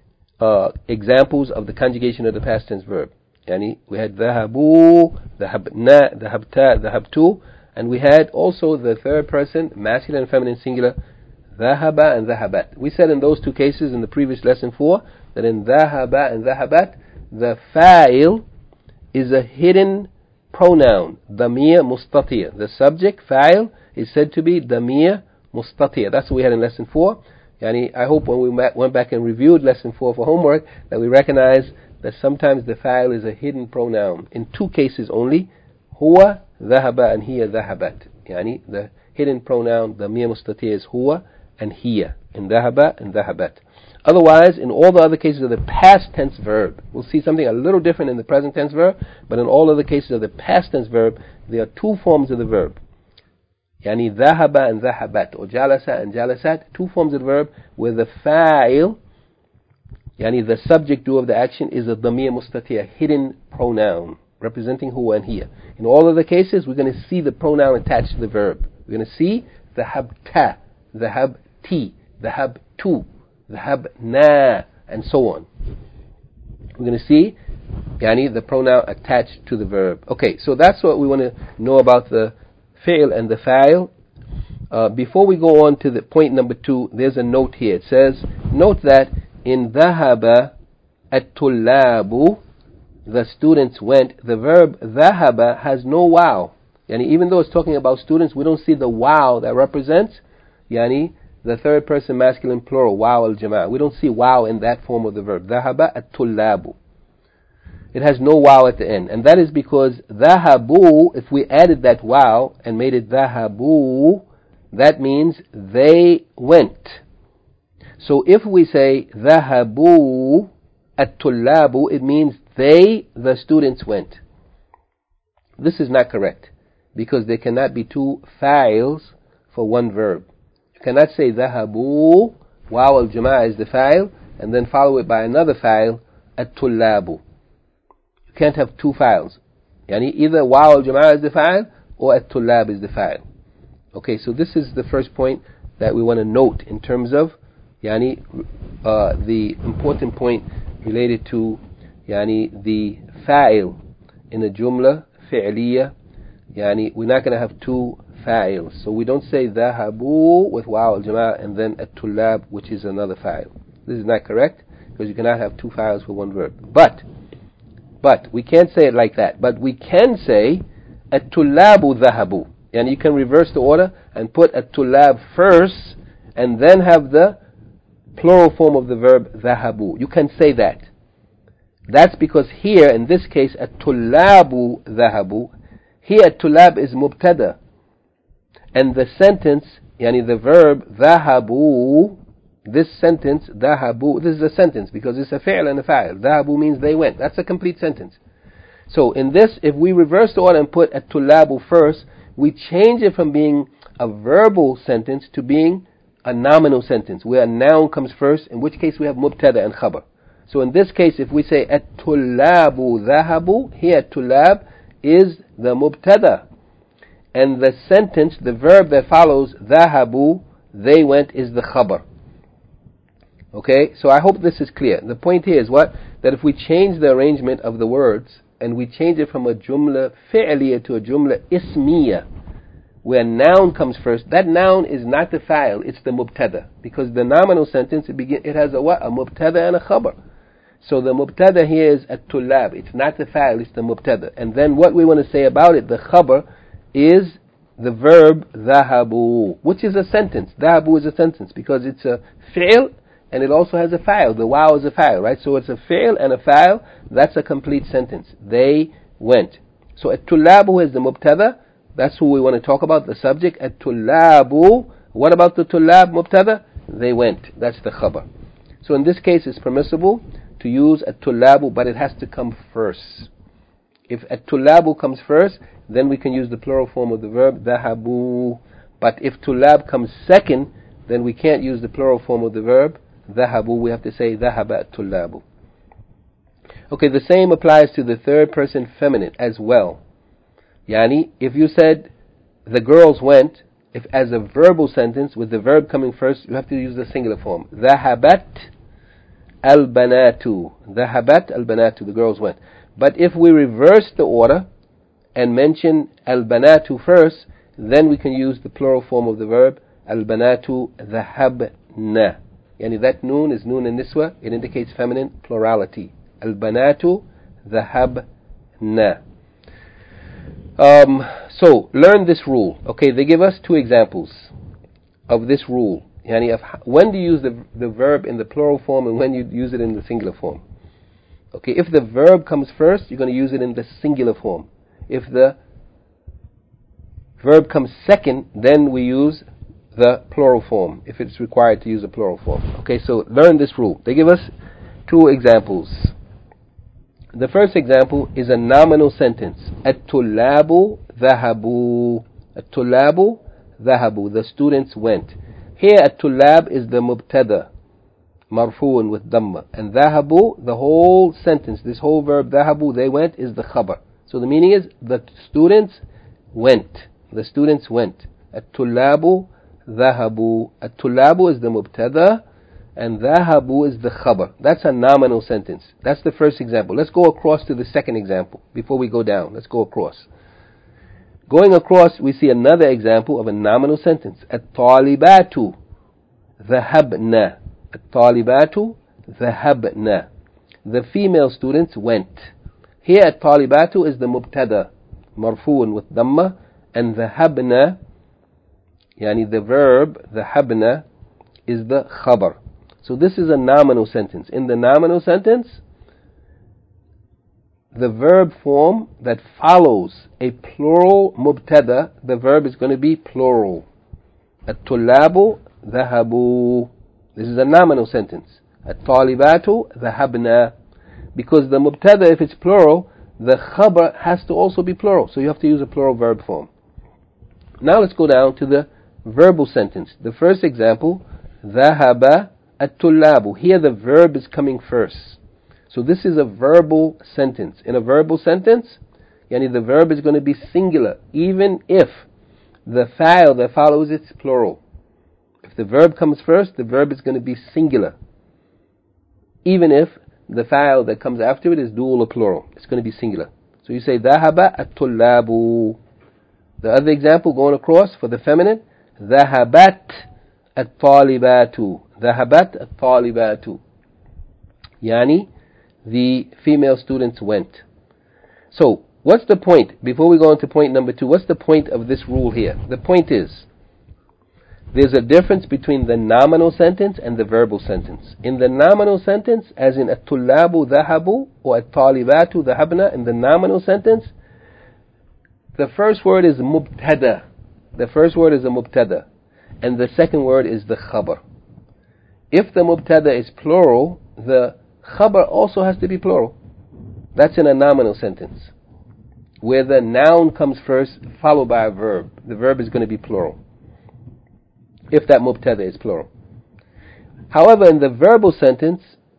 examples of the conjugation of the past tense verb. Yani we had dhahabu, dhahabna, dhahabta, dhahabtu, and we had also the third person, masculine and feminine singular, dhahaba and dhahabat. We said in those 2 cases in the previous lesson 4 that in dhahaba and dhahabat, the fa'il is a hidden pronoun, damir mustatiyah. The subject, fa'il, is said to be damir mustatiyah. That's what we had in lesson 4. Yani, I hope when we went back and reviewed lesson 4 for homework that we recognize that sometimes the fa'il is a hidden pronoun. In 2 cases only, huwa dhahaba and hiya dhahabat. Yani, the hidden pronoun, damir mustatiyah, is huwa and hiya, in dhahaba and dhahabat. Otherwise, in all the other cases of the past tense verb, we'll see something a little different in the present tense verb, but in all other cases of the past tense verb, there are 2 forms of the verb. Yani dhahaba and dhahabat, or jalasa and jalasat, 2 forms of the verb where the fa'il, yani the subject do of the action, is a damir mustatiyah, hidden pronoun, representing huwa and hiya. In all other cases, we're going to see the pronoun attached to the verb. We're going to see dhahabta, dhahabti, dhahabtu, dhahabna, and so on. We're going to see yani the pronoun attached to the verb. Okay, so that's what we want to know about the fi'l and the fa'il. Before we go on to the point number 2, there's a note here. It says, note that in dhahaba at-tullabu, the students went, the verb dhahaba has no waw. Yani even though it's talking about students, we don't see the waw that represents yani the third person masculine plural, waw al-jama'ah. We don't see waw in that form of the verb. Dhahaba at-tullabu. It has no waw at the end. And that is because dhahabu, if we added that waw and made it dhahabu, that means they went. So if we say dhahabu at-tullabu, it means they, the students, went. This is not correct, because there cannot be 2 fa'ils for one verb. You cannot say dhahabu, waw al-jama'ah is the fa'il, and then follow it by another fa'il, at-tullabu. You can't have 2 fa'ils. Yani either waw al-jama'ah is the fa'il, or at-tullab is the fa'il. Okay, so this is the first point that we want to note in terms of yani the important point related to yani the fa'il in a jumla fi'liya. Yani we're not going to have 2 fa'ils, so we don't say dhahabu with waw al-jama'ah and then at-tullab, which is another fa'il. This is not correct, because you cannot have 2 fa'ils for one verb. But we can't say it like that. But we can say at-tullabu dhahabu. And you can reverse the order and put at-tullab first and then have the plural form of the verb dhahabu. You can say that. That's because here, in this case, at-tullabu dhahabu, here at-tullab is mubtada. And the sentence, yani the verb dhahabu, this sentence, dhahabu, this is a sentence because it's a fi'l and a fa'il. Dhahabu means they went. That's a complete sentence. So in this, if we reverse the order and put at-tullabu first, we change it from being a verbal sentence to being a nominal sentence, where a noun comes first, in which case we have mubtada and khabar. So in this case, if we say at-tullabu dhahabu, here at-tullab is the mubtada. And the sentence, the verb that follows dhahabu, they went, is the khabar. Okay, so I hope this is clear. The point here is what? That if we change the arrangement of the words, and we change it from a jumla fi'liya to a jumla ismiya, where noun comes first, that noun is not the fa'il, it's the mubtada. Because the nominal sentence, it has a what? A mubtada and a khabar. So the mubtada here is at-tullab. It's not the fa'il, it's the mubtada. And then what we want to say about it, the khabar, is the verb dhahabu, which is a sentence. Dhahabu is a sentence because it's a fi'l and it also has a fa'il. The waw is a fa'il, right? So it's a fi'l and a fa'il. That's a complete sentence. They went. So at-tullabu is the mubtada. That's who we want to talk about, the subject. At-tullabu. What about the tullab mubtada? They went. That's the khabar. So in this case, it's permissible to use at-tullabu, but it has to come first. If at-tullabu comes first, then we can use the plural form of the verb, dhahabu. But if tullab comes second, then we can't use the plural form of the verb, dhahabu. We have to say dhahaba at-tullabu. Okay, the same applies to the third person feminine as well. Yani, if you said the girls went, if as a verbal sentence with the verb coming first, you have to use the singular form. Dhahabat al-banatu. Dhahabat al-banatu, the girls went. But if we reverse the order and mention al-banatu first, then we can use the plural form of the verb, al-banatu dhahabna. Yani that noon is noon in niswa, it indicates feminine plurality. Al-banatu dhahabna. So, learn this rule. Okay, they give us two examples of this rule. Yani, when do you use the verb in the plural form and when you use it in the singular form. Okay, if the verb comes first, you're going to use it in the singular form. If the verb comes second, then we use the plural form, if it's required to use a plural form. Okay, so learn this rule. They give us two examples. The first example is a nominal sentence. At-tullabu dhahabu. At-tullabu dhahabu. The students went. Here at-tullab is the mubtada, marfu'un with dhamma. And dhahabu, the whole sentence, this whole verb dhahabu, they went, is the khabar. So the meaning is the students went. The students went. At-tullabu dhahabu. At-tullabu is the mubtada and dhahabu is the khabar. That's a nominal sentence. That's the first example. Let's go across to the second example before we go down. Let's go across. Going across, we see another example of a nominal sentence. At-talibatu dhahabna. At-talibatu dhahabna. The female students went. Here at-talibatu is the mubtada, marfu'un with dhamma, and dhahabna, yani the verb, dhahabna, is the khabar. So this is a nominal sentence. In the nominal sentence, the verb form that follows a plural mubtada, the verb is going to be plural. At-tullabu dhahabu. This is a nominal sentence. At-talibatu dhahabna. Because the mubtada, if it's plural, the khabar has to also be plural. So you have to use a plural verb form. Now let's go down to the verbal sentence. The first example, dhahaba at-tullabu. Here the verb is coming first. So this is a verbal sentence. In a verbal sentence, yani the verb is going to be singular, even if the fa'il that follows it's plural. If the verb comes first, the verb is going to be singular, even if the fa'il that comes after it is dual or plural. It's going to be singular. So you say dhahaba at-tullabu. The other example going across for the feminine, dhahabat at-talibatu. Dhahabat at-talibatu. Yani, the female students went. So, what's the point? Before we go on to point number 2, what's the point of this rule here? The point is, there's a difference between the nominal sentence and the verbal sentence. In the nominal sentence, as in at-tullabu dhahabu or at-talibatu dhahabna, in the nominal sentence, the first word is mubtada. The first word is a mubtada. And the second word is the khabar. If the mubtada is plural, the khabar also has to be plural. That's in a nominal sentence, where the noun comes first, followed by a verb. The verb is going to be plural, if that mubtada is plural. However, in the verbal sentence,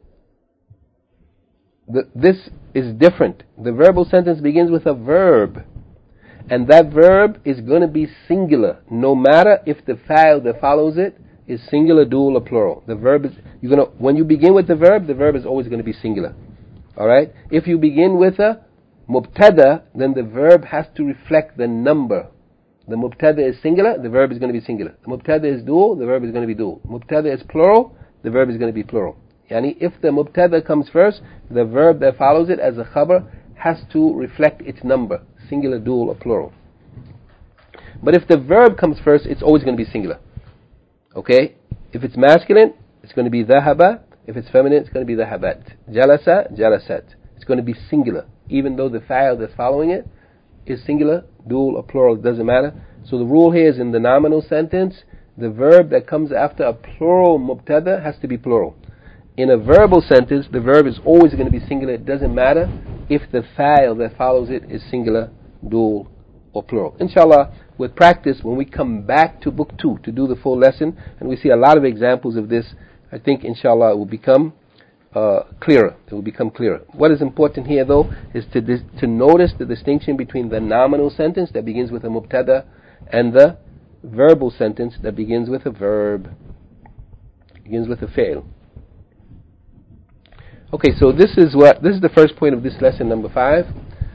this is different. The verbal sentence begins with a verb, and that verb is going to be singular, no matter if the fa'il that follows it is singular, dual, or plural. The verb is, when you begin with the verb is always going to be singular. Alright? If you begin with a mubtada, then the verb has to reflect the number. The mubtada is singular, the verb is going to be singular. The mubtada is dual, the verb is going to be dual. Mubtada is plural, the verb is going to be plural. Yani, if the mubtada comes first, the verb that follows it as a khabar has to reflect its number, singular, dual, or plural. But if the verb comes first, it's always going to be singular. Okay? If it's masculine, it's going to be dhahaba. If it's feminine, it's going to be dhahabat. Jalasa, jalasat. It's going to be singular, even though the fa'il that's following it is singular, dual, or plural, it doesn't matter. So the rule here is in the nominal sentence, the verb that comes after a plural mubtada has to be plural. In a verbal sentence, the verb is always going to be singular, it doesn't matter if the fa'il that follows it is singular, dual, or plural. Inshallah, with practice, when we come back to book 2 to do the full lesson, and we see a lot of examples of this, I think inshallah it will become clearer. It will become clearer. What is important here, though, is to notice the distinction between the nominal sentence that begins with a mubtada and the verbal sentence that begins with a verb, begins with a fi'l. Okay, so this is the first point of this lesson, number 5,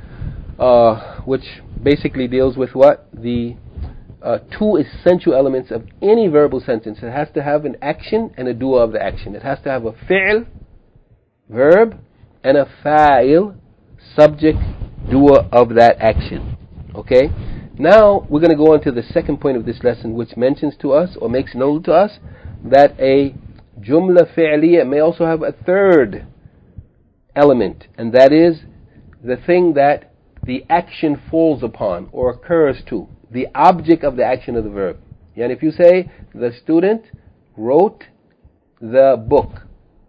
which basically deals with what the two essential elements of any verbal sentence. It has to have an action and a doer of the action. It has to have a fi'l, verb, and a fa'il, subject, doer of that action. Okay? Now we're going to go on to the second point of this lesson, which mentions to us, or makes known to us, that a jumla fi'liya may also have a third element, and that is the thing that the action falls upon or occurs to, the object of the action of the verb. And if you say, the student wrote the book,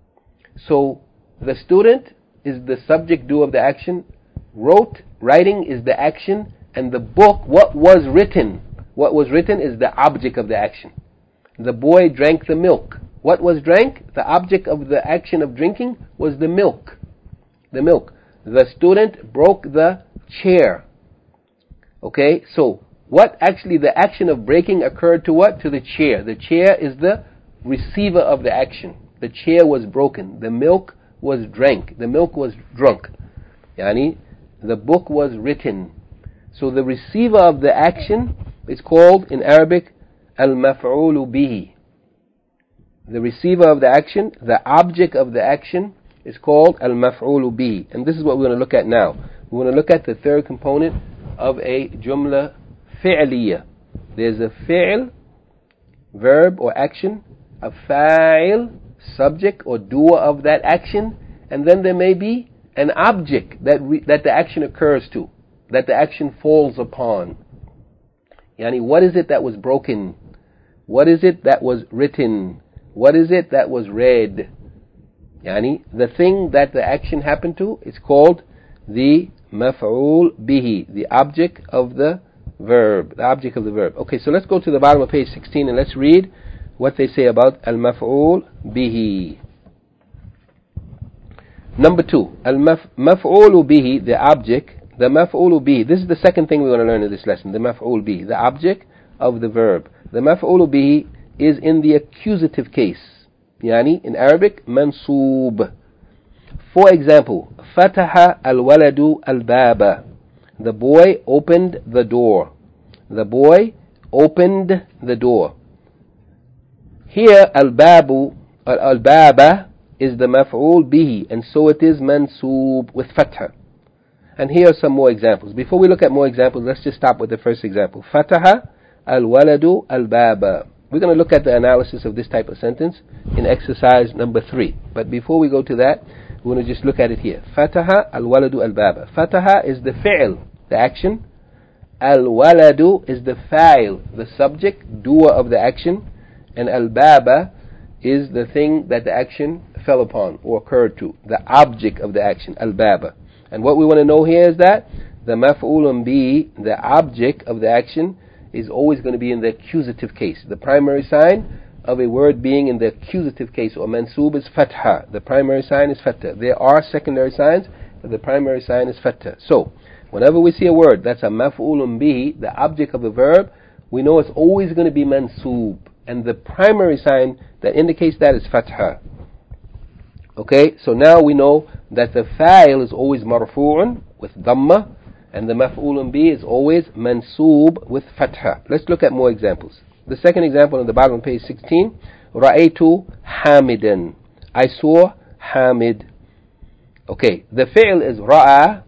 so the student is the subject doer of the action, writing is the action, and the book, what was written is the object of the action. The boy drank the milk. What was drank? The object of the action of drinking was the milk. The milk. The student broke the chair. Okay, so what actually the action of breaking occurred to what? To the chair. The chair is the receiver of the action. The chair was broken. The milk was drank. The milk was drunk. Yani, the book was written. So the receiver of the action is called in Arabic al-maf'ulu bihi. The receiver of the action, the object of the action, is called al-maf'ulu bihi. And this is what we're going to look at now. We're going to look at the third component of a jumla fi'liya. There's a fi'l, verb or action, a fa'il, subject or doer of that action, and then there may be an object that the action occurs to, that the action falls upon. Yani, what is it that was broken? What is it that was written? What is it that was read? Yani, the thing that the action happened to is called the maf'ul bihi, the object of the verb. The object of the verb. Okay, so let's go to the bottom of page 16 and let's read what they say about al-maf'ul bihi. Number 2, al-maf'ul bihi, the object, the maf'ul bihi. This is the second thing we want to learn in this lesson, the maf'ul bihi, the object of the verb. The maf'ul bihi is in the accusative case. Yani, in Arabic, mansoob. For example, fataha al-waladu al-baba. The boy opened the door. The boy opened the door. Here, al-babu, al-baba is the maf'ul bihi, and so it is mansoob with fatha. And here are some more examples. Before we look at more examples, let's just stop with the first example. Fataha al-waladu al-baba. We're going to look at the analysis of this type of sentence in exercise number 3. But before we go to that, we're going to just look at it here. Fataha al-waladu al-baba. Fataha is the fi'l, the action. Al-waladu is the fa'il, the subject, doer of the action. And al-baba is the thing that the action fell upon or occurred to, the object of the action, al-baba. And what we want to know here is that the maf'ulun bi, the object of the action, is always going to be in the accusative case. The primary sign of a word being in the accusative case or mansoob is fatha. The primary sign is fatha. There are secondary signs, but the primary sign is fatha. So, whenever we see a word that's a maf'ulun bihi, the object of the verb, we know it's always going to be mansoob. And the primary sign that indicates that is fatha. Okay, so now we know that the fa'il is always marfu'un with dhamma, and the maf'ulun bi is always mansoob with fatha. Let's look at more examples. The second example on the bottom of page 16, Ra'aytu Hamidan. I saw Hamid. Okay, the fi'l is ra'a,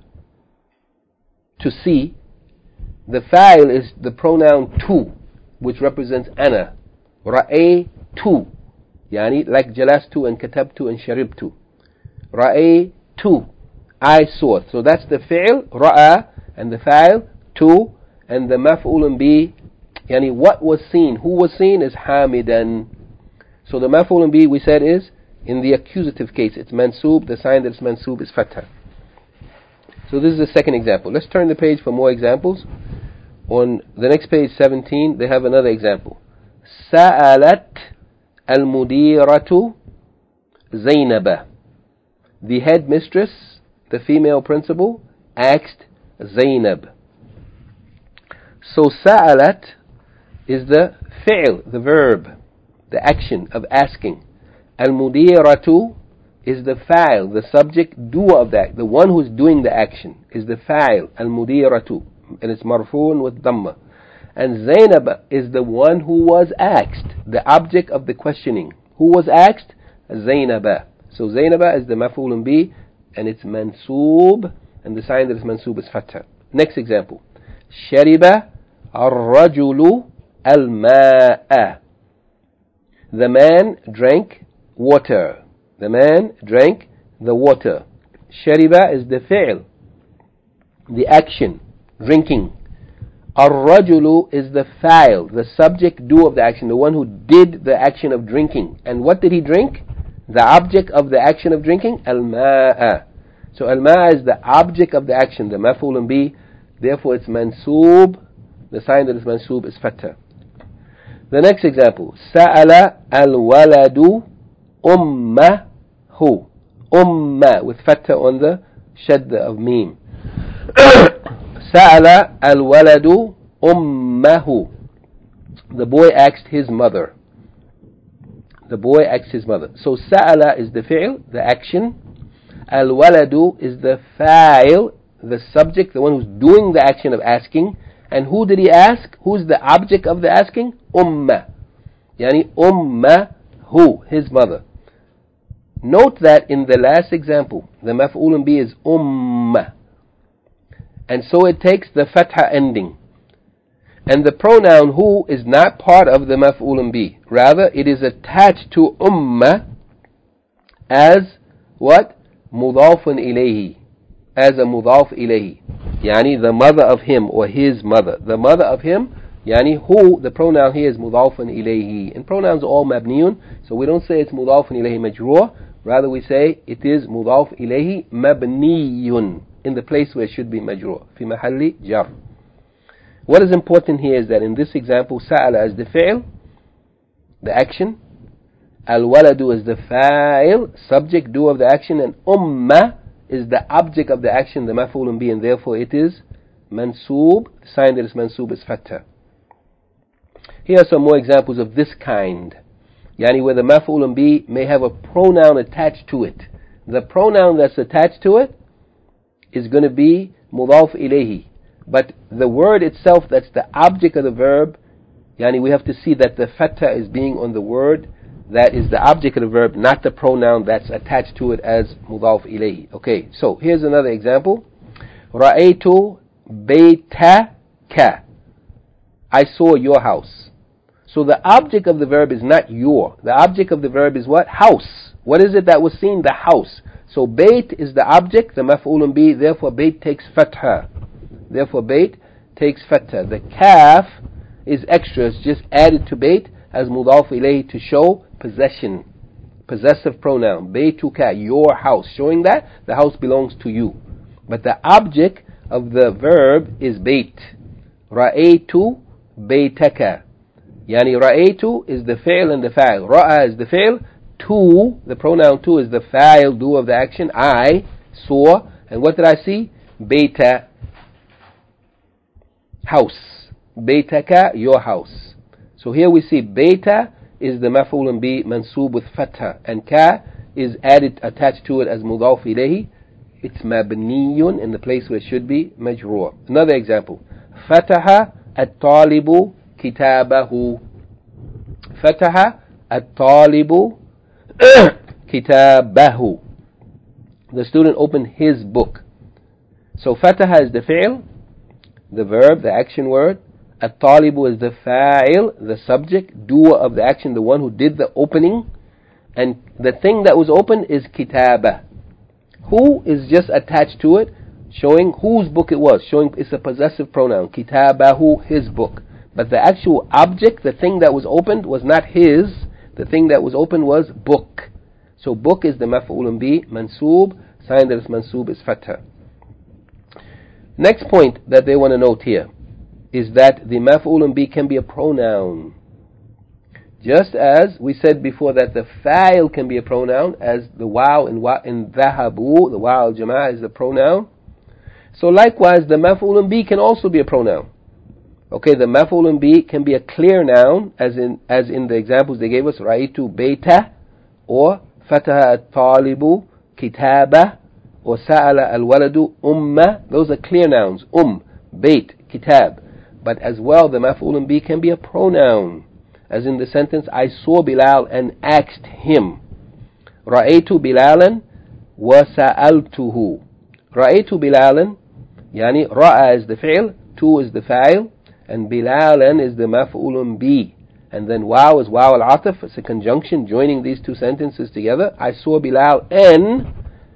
to see. The fa'il is the pronoun tu, which represents ana. Ra'aytu, yani like jalastu and katabtu and sharibtu. Ra'aytu, I saw. So that's the fi'l, ra'a, and the fa'il, tu, and the maf'ulun bi, yani what was seen, who was seen is hamidan. So the maf'ulun bi, we said, is in the accusative case, it's mansoob. The sign that it's mansoob is fatha. So this is the second example. Let's turn the page for more examples. On the next page, 17, they have another example. سألت المديرة زينب. The headmistress, the female principal, asked Zainab. So سألت is the fi'l, the verb, the action of asking. Al-mudiratu is the fa'il, the subject, doer of that. The one who's doing the action is the fa'il, al-mudiratu, and it's marfu'un with dhamma. And Zainab is the one who was asked, the object of the questioning. Who was asked? Zainab. So Zainab is the maf'ulun bi, and it's mansoob, and the sign that is mansoob is fatha. Next example. Shariba ar-rajulu al-ma'a. The man drank water. The man drank the water. Shariba is the fi'l, the action, drinking. Ar-rajulu is the fa'il, the subject, do of the action, the one who did the action of drinking. And what did he drink? The object of the action of drinking? Al-ma'a. So al-ma'a is the object of the action, the maf'ulun bi. Therefore it's mansoob. The sign that is mansoob is fatha. The next example. Sa'ala al-waladu ummahu. Umma with fatha on the shadda of mim. Sa'ala al-waladu ummahu. The boy asked his mother. The boy asked his mother. So sa'ala is the fi'l, the action. Al-waladu is the fa'il, the subject, the one who's doing the action of asking. And who did he ask? Who's the object of the asking? Umma. Yani ummahu, his mother. Note that in the last example, the maf'ulun bi is umma. And so it takes the fatha ending. And the pronoun who is not part of the maf'ulun bi. Rather, it is attached to umma as what? Mudafun ilayhi. As a mudaf ilayhi. Yani the mother of him or his mother. The mother of him, yani who, the pronoun here is mudafun ilayhi. And pronouns are all mabniyun, so we don't say it's mudafun ilayhi majroor. Rather we say it is mudaf ilayhi mabniyun, in the place where it should be majroor. Fi mahalli jar. What is important here is that in this example, sa'ala is the fi'l, the action. Al-waladu is the fa'il, subject, do of the action. And umma is the object of the action, the maf'ulun bi, and therefore it is mansoob. The sign that is mansoob is fatha. Here are some more examples of this kind. Yani where the maf'ulun bi may have a pronoun attached to it. The pronoun that's attached to it is going to be mudaf ilayhi. But the word itself, that's the object of the verb, yani we have to see that the fatha is being on the word that is the object of the verb, not the pronoun that's attached to it as mudaf ilayhi. Okay, so here's another example. Ra'aytu baytaka. I saw your house. So the object of the verb is not your. The object of the verb is what? House. What is it that was seen? The house. So bayt is the object, the maf'ulun bi, therefore bayt takes fatha. Therefore bayt takes fatha. The kaf is extra, it's just added to bayt as mudaf ilayhi to show possession. Possessive pronoun. Baytuka, your house. Showing that the house belongs to you. But the object of the verb is bayt. Ra'aytu baytaka. Yani ra'aytu is the fi'l and the fa'il. Ra'a is the fi'l. Tu, the pronoun tu is the fa'il, do of the action. I saw. And what did I see? Bayta, house. Baytaka, your house. So here we see bayta is the maf'ulun bi mansoob with fatha. And ka is added, attached to it as mudaf ilayhi. It's mabniyun in the place where it should be majroor. Another example. Fataha at-talibu kitabahu. Fataha at-talibu kitabahu. The student opened his book. So fataha is the fi'l, the verb, the action word. At-talibu is the fa'il, the subject, doer of the action, the one who did the opening. And the thing that was opened is kitaba. Who is just attached to it, showing whose book it was, showing it's a possessive pronoun. Kitabahu, his book. But the actual object, the thing that was opened, was not his. The thing that was opened was book. So book is the maf'ulun bi, mansoob. Sign that is mansoob is fatha. Next point that they want to note here is that the maf'ulun bi can be a pronoun. Just as we said before that the fa'il can be a pronoun, as the waw in dhahabu, the waw al-jama'ah is the pronoun. So likewise, the maf'ulun bi can also be a pronoun. Okay, the maf'ulun bi can be a clear noun, as in the examples they gave us, ra'aytu bayta, or fataha at-talibu kitaba, or sa'ala al-waladu umma. Those are clear nouns, bayt, kitab. But as well, the maf'ulun bi can be a pronoun, as in the sentence, I saw Bilal and asked him. Ra'aytu Bilalan wa sa'altuhu. Ra'aytu Bilalan, yani ra'a is the fi'l, tu is the fa'il, and Bilalan is the maf'ulun bi. And then waw is waw al-ataf. It's a conjunction joining these two sentences together. I saw Bilal and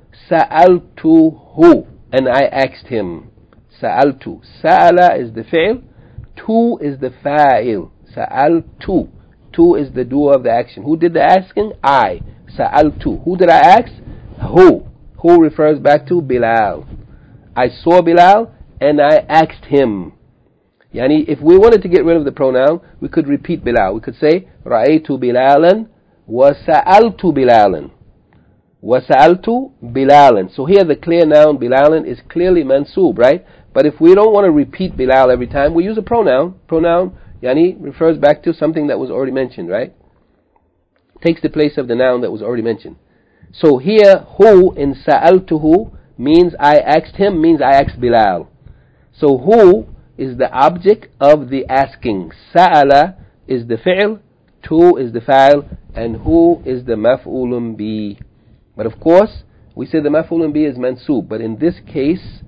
sa'altuhu, and I asked him. Sa'altu. Sa'ala is the fi'l, tu is the fa'il. Sa'altu. Tu is the doer of the action. Who did the asking? I. Sa'altu. Who did I ask? Who. Who refers back to Bilal. I saw Bilal and I asked him. Yani, if we wanted to get rid of the pronoun, we could repeat Bilal. We could say, Ra'aytu Bilalan wa sa'altu Bilalan. Wa sa'altu Bilalan. So here the clear noun Bilalan is clearly mansoob, right? But if we don't want to repeat Bilal every time, we use a pronoun. Pronoun, yani, refers back to something that was already mentioned, right? Takes the place of the noun that was already mentioned. So here, who in sa'altuhu means I asked him, means I asked Bilal. So who is the object of the asking. Sa'ala is the fi'l, tu is the fa'il, and who is the maf'ulun bi. But of course, we say the maf'ulun bi is mansoob. But in this case,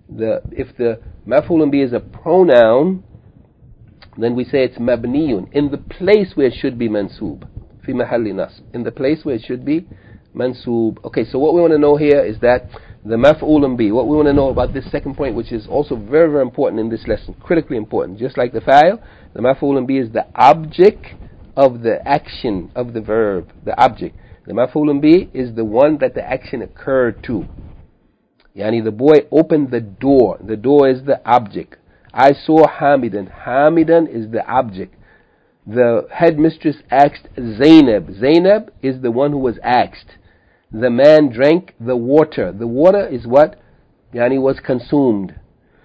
if the maf'ulun bi is a pronoun, then we say it's mabniyun, in the place where it should be mansoob. Fi mahalli nasb, in the place where it should be mansoob. Okay, so what we want to know here is that the maf'ulun bi, what we want to know about this second point, which is also very, very important in this lesson, critically important, just like the fa'il, the maf'ulun bi is the object of the action of the verb, the object. The maf'ulun bi is the one that the action occurred to. Yani the boy opened the door. The door is the object. I saw Hamidan. Hamidan is the object. The headmistress asked Zainab. Zainab is the one who was asked. The man drank the water. The water is what? Yani was consumed.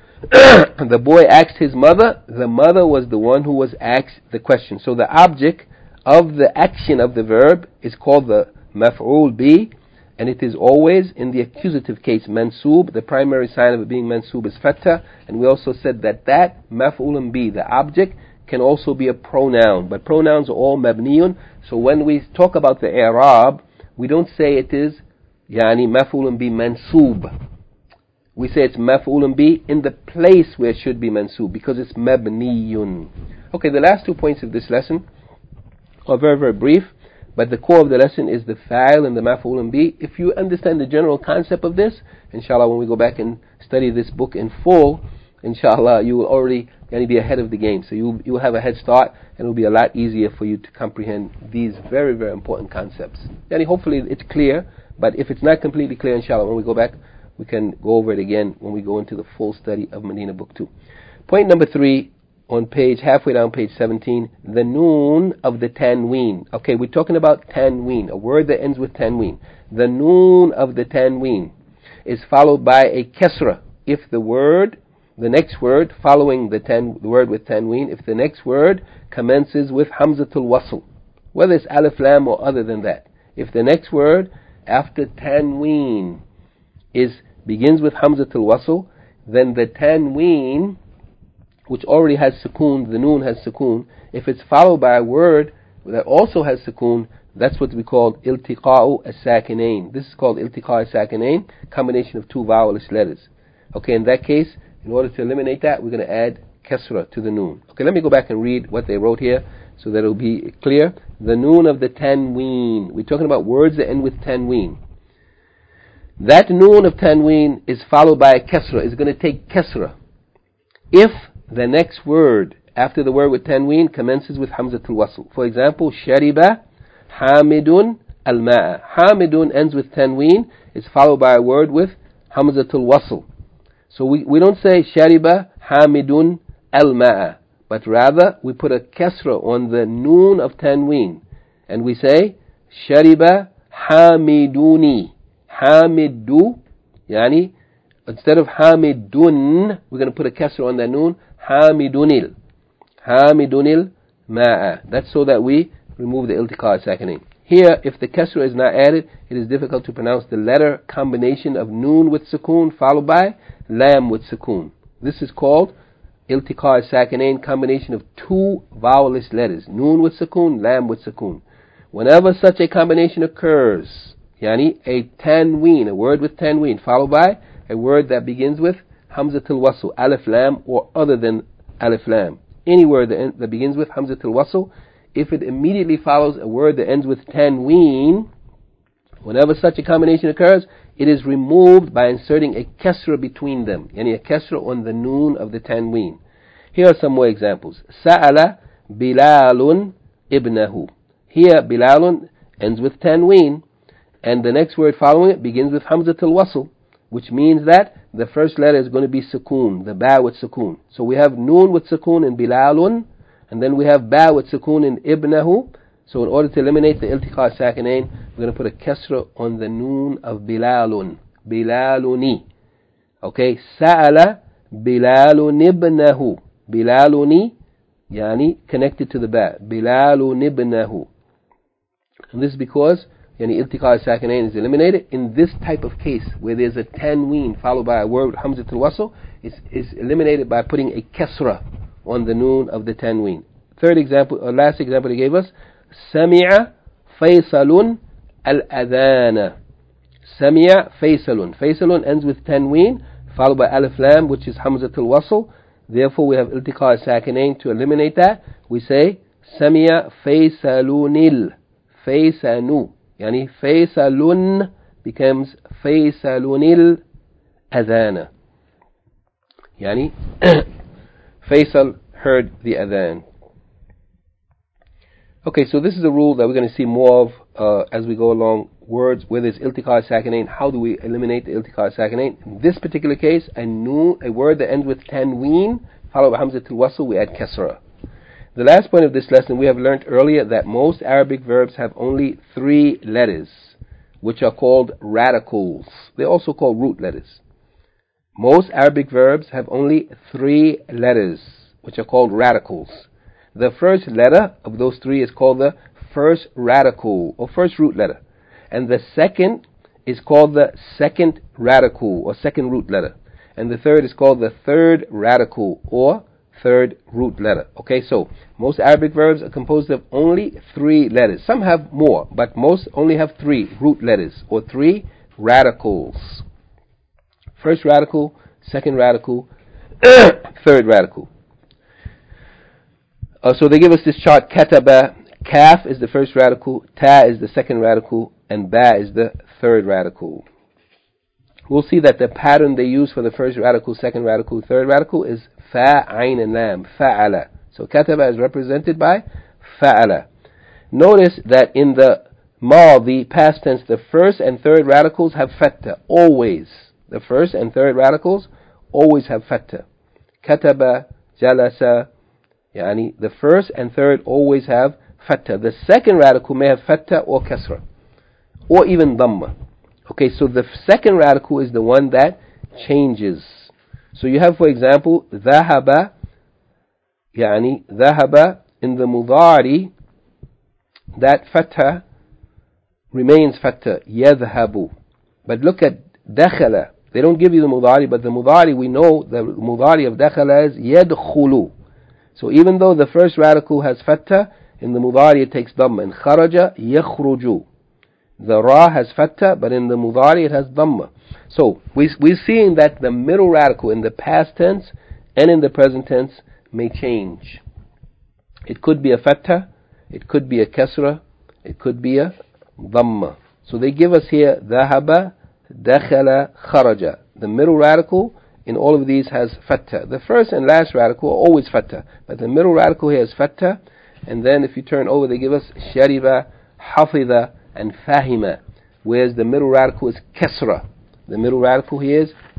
The boy asked his mother. The mother was the one who was asked the question. So the object of the action of the verb is called the maf'ul bi, and it is always in the accusative case mansoob. The primary sign of it being mansoob is fatha, and we also said that maf'ulun bi, the object, can also be a pronoun, but pronouns are all mabniyun. So when we talk about the i'rab, we don't say it is yani maf'ulun bi mansoob. We say it's maf'ulun bi in the place where it should be mansoob, because it's mabniyun. Okay, the last 2 points of this lesson are very, very brief, but the core of the lesson is the fa'il and the maf'ulun bi. If you understand the general concept of this, inshallah, when we go back and study this book in full, inshallah, you will already be ahead of the game. So you will have a head start, and it will be a lot easier for you to comprehend these very, very important concepts. Yani hopefully it's clear, but if it's not completely clear, inshallah, when we go back, we can go over it again when we go into the full study of Medina Book 2. Point number 3, on halfway down page 17, the noon of the tanween. Okay, we're talking about tanween, a word that ends with tanween. The noon of the tanween is followed by a kasra if the next word following the word with tanween, if the next word commences with hamzatul wasl, whether it's alif lam or other than that. If the next word after tanween begins with hamzatul wasl, then the tanween, which already has sukoon, the noon has sukoon, if it's followed by a word that also has sukoon, that's what we call iltiqa'u as-sakinain. This is called iltiqa'u as-sakinain, combination of two vowelish letters. Okay, in that case, in order to eliminate that, we're going to add kasra to the noon. Okay, let me go back and read what they wrote here so that it'll be clear. The noon of the tanween. We're talking about words that end with tanween. That noon of tanween is followed by a kasra. It's going to take kasra if the next word after the word with tanween commences with hamzatul wasl. For example, shariba hamidun al-ma'a. Hamidun ends with tanween, is followed by a word with hamzatul wasl. So we don't say shariba hamidun al-ma'a, but rather we put a kasra on the noon of tanween, and we say shariba hamiduni. Hamidu, yani instead of hamidun, we're going to put a kasra on the noon. Hamidunil. Hamidunil ma'a. That's so that we remove the iltiqa sakinain. Here, if the kasra is not added, it is difficult to pronounce the letter combination of noon with sukoon followed by lam with sukoon. This is called iltiqa sakinain, combination of two vowelless letters, noon with sukoon, lam with sukoon. Whenever such a combination occurs, yani a tanween, a word with tanween, followed by a word that begins with hamzatul wasl, alif lam, or other than alif lam. Any word that begins with hamzatul wasl, if it immediately follows a word that ends with tanween, whenever such a combination occurs, it is removed by inserting a kasra between them, yani a kasra on the noon of the tanween. Here are some more examples. Sa'ala Bilalun ibnahu. Here Bilalun ends with tanween, and the next word following it begins with hamzatul wasl, which means that the first letter is going to be sukoon, the ba with sukoon. So we have noon with sukoon in Bilalun, and then we have ba with sukoon in ibnahu. So in order to eliminate the iltiqa sakinain, we're going to put a kasra on the noon of Bilalun. Bilaluni. Okay, Sa'ala Bilalun ibnahu. Bilaluni, yani connected to the ba. Bilalun ibnahu. And this is because yani iltiqa sakinain is eliminated. In this type of case, where there's a tanween followed by a word with hamzatul wasl, is eliminated by putting a kasra on the noon of the tanween. Third example, or last example he gave us, Sami'a Faisalun al-adhana. Sami'a Faisalun. Faisalun ends with tanween, followed by alif lam, which is hamzatul wasl. Therefore, we have iltiqa sakinain. To eliminate that, we say Sami'a Faisalunil. Faisanu. Yani Faisalun becomes Faisalunil adhana. Yani Faisal heard the adhan. Okay, so this is a rule that we're going to see more of as we go along. Words where there's iltiqa sakinain, how do we eliminate the iltiqa sakinain? In this particular case, a word that ends with tanween followed by hamzatul wasl, we add kasra. The last point of this lesson, we have learned earlier that most Arabic verbs have only 3 letters, which are called radicals. They're also called root letters. Most Arabic verbs have only 3 letters, which are called radicals. The first letter of those 3 is called the first radical, or first root letter. And the second is called the second radical, or second root letter. And the third is called the third radical, or third root letter. Okay, so most Arabic verbs are composed of only 3 letters. Some have more, but most only have 3 root letters, or 3 radicals. First radical, second radical, third radical. So they give us this chart. Kataba, kaf is the first radical, ta is the second radical, and ba is the third radical. We'll see that the pattern they use for the first radical, second radical, third radical is fa, ayn, and lam, fa'ala. So kataba is represented by fa'ala. Notice that in the madi, past tense, the first and third radicals have fatha, always. The first and third radicals always have fatha. Kataba, jalasa, yani the first and third always have fatha. The second radical may have fatha or kasra, or even dhamma. Okay, so the second radical is the one that changes. So you have, for example, dhahaba, yani dhahaba in the mudari, that fatha remains fatha, yadhabu. But look at dakhala. They don't give you the mudari, but the mudari, we know the mudari of dakhala is yadkhulu. So even though the first radical has fatha, in the mudari it takes dhamma. In kharaja, yakhruju. The ra has fatha, but in the mudari it has dhamma. So we're seeing that the middle radical in the past tense and in the present tense may change. It could be a fatha, it could be a kasra, it could be a dhamma. So they give us here dhahaba, dakhala, kharaja. The middle radical in all of these has fatha. The first and last radical are always fatha, but the middle radical here is fatha. And then if you turn over, they give us shariba, hafidha, and fahima, whereas the middle radical is kasra. The middle radical here is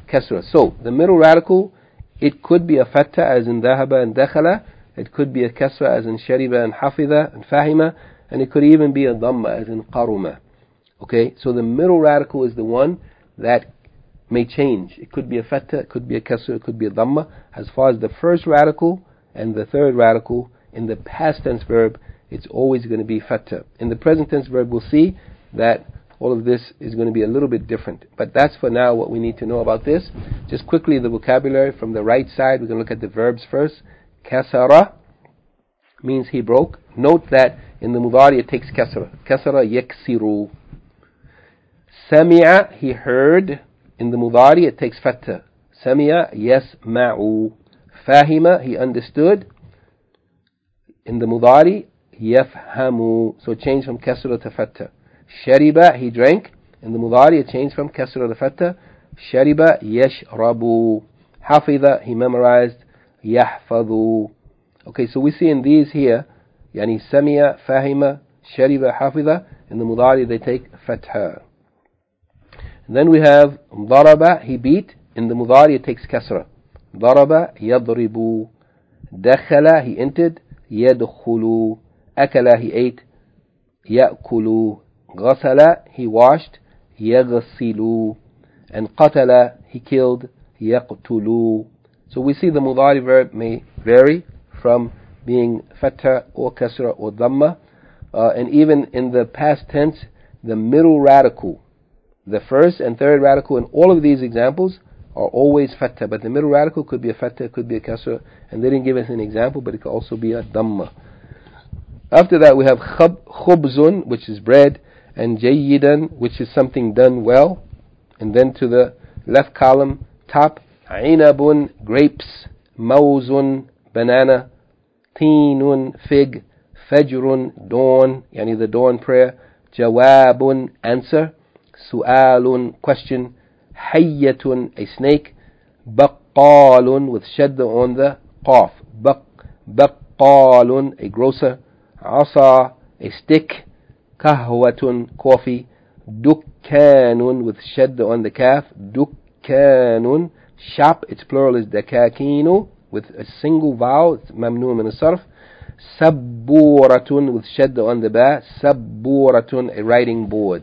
kasra. So the middle radical, it could be a fatha as in dhahaba and dakhala, it could be a kasra as in shariba and hafidha and fahima, and it could even be a dhamma as in qaruma. Okay, so the middle radical is the one that may change. It could be a fatha, it could be a kasra, it could be a dhamma. As far as the first radical and the third radical, in the past tense verb, it's always going to be fatha. In the present tense verb, we'll see that all of this is going to be a little bit different. But that's for now what we need to know about this. Just quickly, the vocabulary from the right side, we're going to look at the verbs first. Kasara means he broke. Note that in the mudari it takes kasra. Kasara yaksiru. Sami'a, he heard. In the mudari it takes fatha. Sami'a yasma'u. Fahima, he understood. In the mudari, yafhamu. So change from kasra to fatha. Shariba, he drank. In the mudari, it changed from kasra to fatha. Shariba yashrabu. Hafidha, he memorized. Yahfadhu. Okay, so we see in these here, yani samiya, fahima, shariba, hafidha. In the mudari, they take fatha. And then we have daraba, he beat. In the mudari, it takes kasra. Daraba yadribu. Dakhala, he entered. Yadkhulu. Akala, he ate. Ya'kulu. Ghasala, he washed. Yaghsilu. And qatala, he killed. Yaqtulu. So we see the mudari verb may vary from being fatha or kasra or dhamma. And even in the past tense, the middle radical, the first and third radical in all of these examples are always fatha. But the middle radical could be a fatha, could be a kasra. And they didn't give us an example, but it could also be a dhamma. After that we have khubzun, which is bread, and jayyidan, which is something done well. And then to the left column, top, inabun, grapes, mawzun, banana, teenun, fig, fajrun, dawn, yani the dawn prayer, jawabun, answer, su'alun, question, hayyatun, a snake, baqqalun, with shadda on the qaf, baqqalun, a grocer, asa, a stick, kahwatun, coffee, dukkanun, with shadda on the kaf, dukkanun, shop, its plural is dakakinu, with a single vowel, it's mamnu min as-sarf. Sabburatun, with shadda on the ba, sabburatun, a writing board.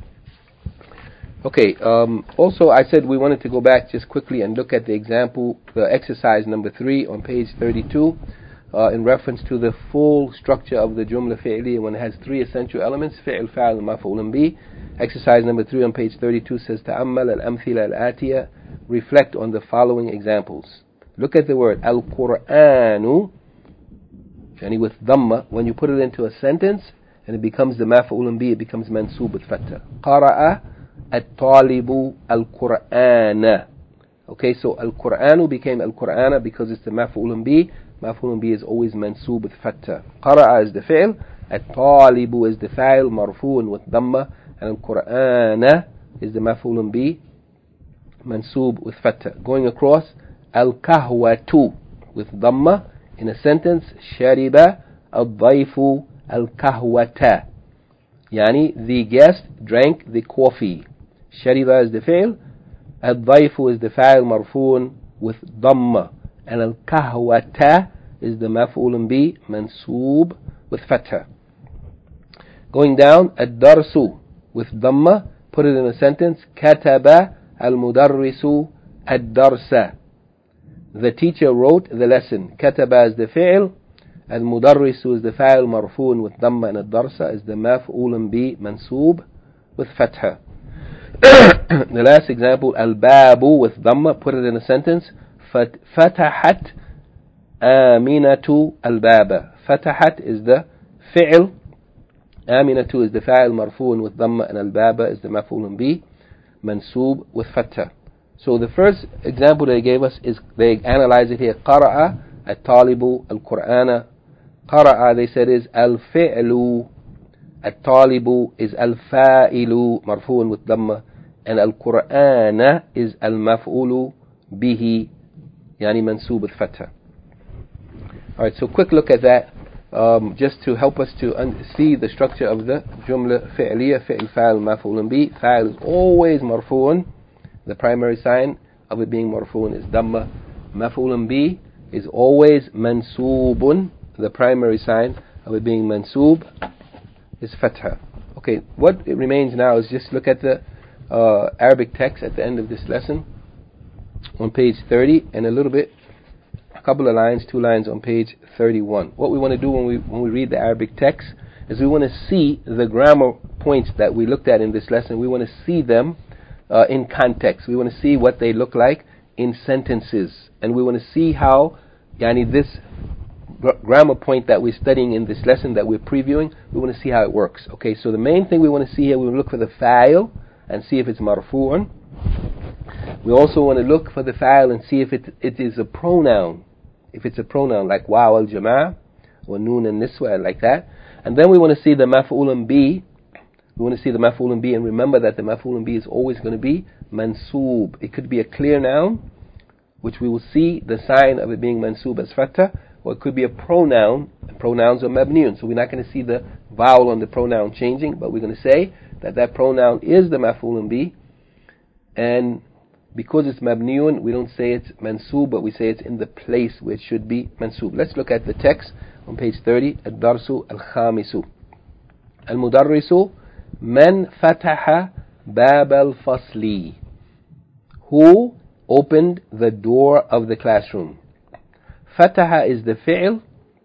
Okay, also I said we wanted to go back just quickly and look at the example, the exercise number 3 on page 32, in reference to the full structure of the Jumla Fi'liya when it has 3 essential elements, fi'l, fa'al, and maf'ulun bi. Exercise number 3 on page 32 says, Ta'ammal al-amthila al-atiya, reflect on the following examples. Look at the word al-Qur'anu, yani with dhamma. When you put it into a sentence and it becomes the maf'ulun bi, it becomes mansoob with fatha. Qara'a at-talibu al-Qur'ana. Okay, so al-Qur'anu became al-Qur'ana because it's the maf'ulun bi. Maf'ulun bi is always mansoob with fatha. Qara'a is the fi'l, at-talibu is the fa'il, marfu'un with dhamma, and al-Qur'ana is the maf'ulun bi, mansoob with fatha. Going across, al-kahwatu with dhamma. In a sentence, shariba al-dhayfu al-kahwata. Yani, the guest drank the coffee. Shariba is the fi'l, al-dhayfu is the fa'il marfu'un with dhamma, and al-kahwata is the maf'ulun bi, mansoob with fatha. Going down, ad-darsu with dhamma, put it in a sentence, kataba al-mudarrisu ad-darsa. The teacher wrote the lesson. Kataba is the fi'l, al-mudarrisu is the fa'il marfu'un with dhamma, and ad-darsa is the maf'ulun bi, mansoob with fatha. The last example, al-babu with dhamma, put it in a sentence, fatahat aminatu al-baba. Fatahat is the fi'l, aminatu is the fa'il marfu'un with dhamma, and al-baba is the maf'ulun bi, mansoob with fatha. So the first example they gave us is, they analyze it here, qara'a at-talibu al-Qur'ana. Qara'a, they said, is al-fi'lu, at-talibu is al-fa'ilu, marfu'un with dhamma, and al-Qur'ana is al-maf'ulu bihi, yani mansoob with fatha. Alright, so quick look at that, just to help us to see the structure of the Jumla Fi'liya, fi'l, fa'il, maf'ulun bi. Fa'il is always marfu'un, the primary sign. of it being marfu'un is Dhamma. Maf'ulun bi is always mansubun. The primary sign of it being mansub is Fatha. Okay, what it remains now is just look at the Arabic text at the end of this lesson on page 30 and a couple of lines, 2 lines on page 31. What we want to do when we read the Arabic text is we want to see the grammar points that we looked at in this lesson. We want to see them in context. We want to see what they look like in sentences, and we want to see how this grammar point that we're studying in this lesson that we're previewing, we want to see how it works. Okay, so the main thing we want to see here, we look for the fa'il and see if it's marfu'un. We also want to look for the fa'il and see if it is a pronoun. If it's a pronoun like waw al-jama'ah or noon and niswa, like that. And then we want to see the maf'ulun bi. We want to see the maf'ulun bi, and remember that the maf'ulun bi is always going to be mansoob. It could be a clear noun, which we will see the sign of it being mansoob as fatha, or it could be a pronoun, and pronouns are mabniun, so we're not going to see the vowel on the pronoun changing, but we're going to say that that pronoun is the maf'ulun bi, and because it's mabniun, we don't say it's mansoob, but we say it's in the place where it should be mansoob. Let's look at the text on page 30, ad-darsu al-khamisu. Al-mudarrisu man fataha bab al-fasli. Who opened the door of the classroom? Fataha is the fi'l.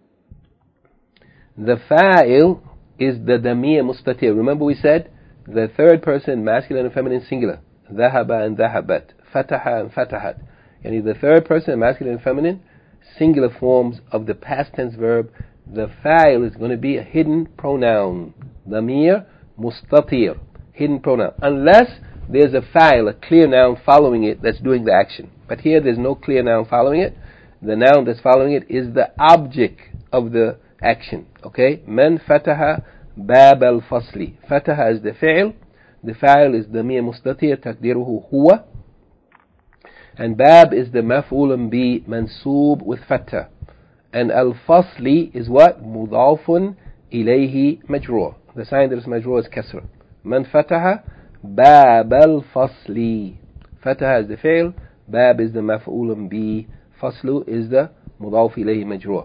The fa'il is the damir mustatir. Remember we said the third person, masculine and feminine singular. Dhahaba and dhahabat. Fataha and fatahat. Yani the third person, masculine and feminine, singular forms of the past tense verb. The fa'il is going to be a hidden pronoun. Damir mustatir. Hidden pronoun. Unless there's a fa'il, a clear noun following it that's doing the action. But here there's no clear noun following it. The noun that's following it is the object of the action. Okay? Man fataha bab al-fasli. Fataha is the fi'l. The fa'il is damir mustatir, takdiruhu huwa. And bab is the maf'ulun bi mansoob with fatha. And al-fasli is what? Mudafun ilayhi majrur. The sign that is majrur is kasra. Man fataha bab al-fasli. Fataha is the fi'l. Bab is the maf'ulun bi. Faslu is the mudaf ilayhi majrur.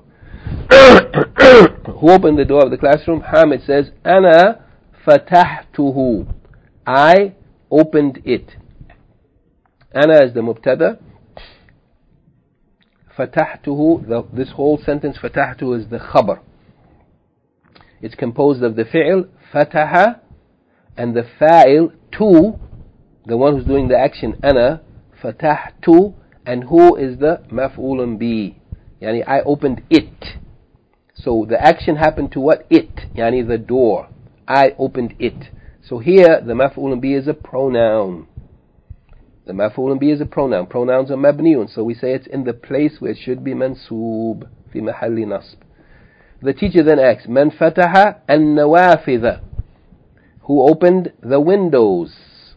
Who opened the door of the classroom? Hamid says, Ana fatahtuhu. I opened it. Ana is the mubtada. Fatahtuhu, this whole sentence, fatahtuhu, is the khabar. It's composed of the fi'l, fataha, and the fa'il, tu, the one who's doing the action, ana, fatahtu, and who is the maf'ulun bi. Yani, I opened it. So the action happened to what? It. Yani, the door. I opened it. So here, the maf'ulun bi is a pronoun. The maf'ulun bi is a pronoun. Pronouns are mabniun, so we say it's in the place where it should be mansoob, fi mahalli nasb. The teacher then asks, Man fataha an-nawafidha. Who opened the windows?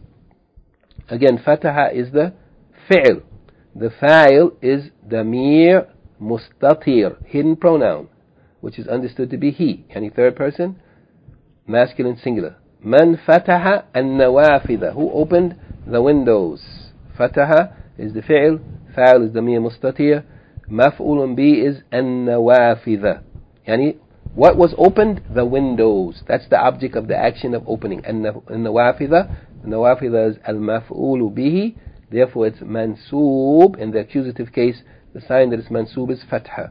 Again, fataha is the fi'l. The fa'il is damir mustatir, hidden pronoun, which is understood to be he, any third person, masculine singular. Man fataha an-nawafidha. Who opened the windows? Fataha is the fi'l, fa'il is damir mustatir, maf'ulun bi is an-nawafidha. Yani, what was opened? The windows. That's the object of the action of opening. An-nawafidha. Nawafidha is al-maf'ulu bihi. Therefore, it's mansoob. In the accusative case, the sign that is mansoob is fatha.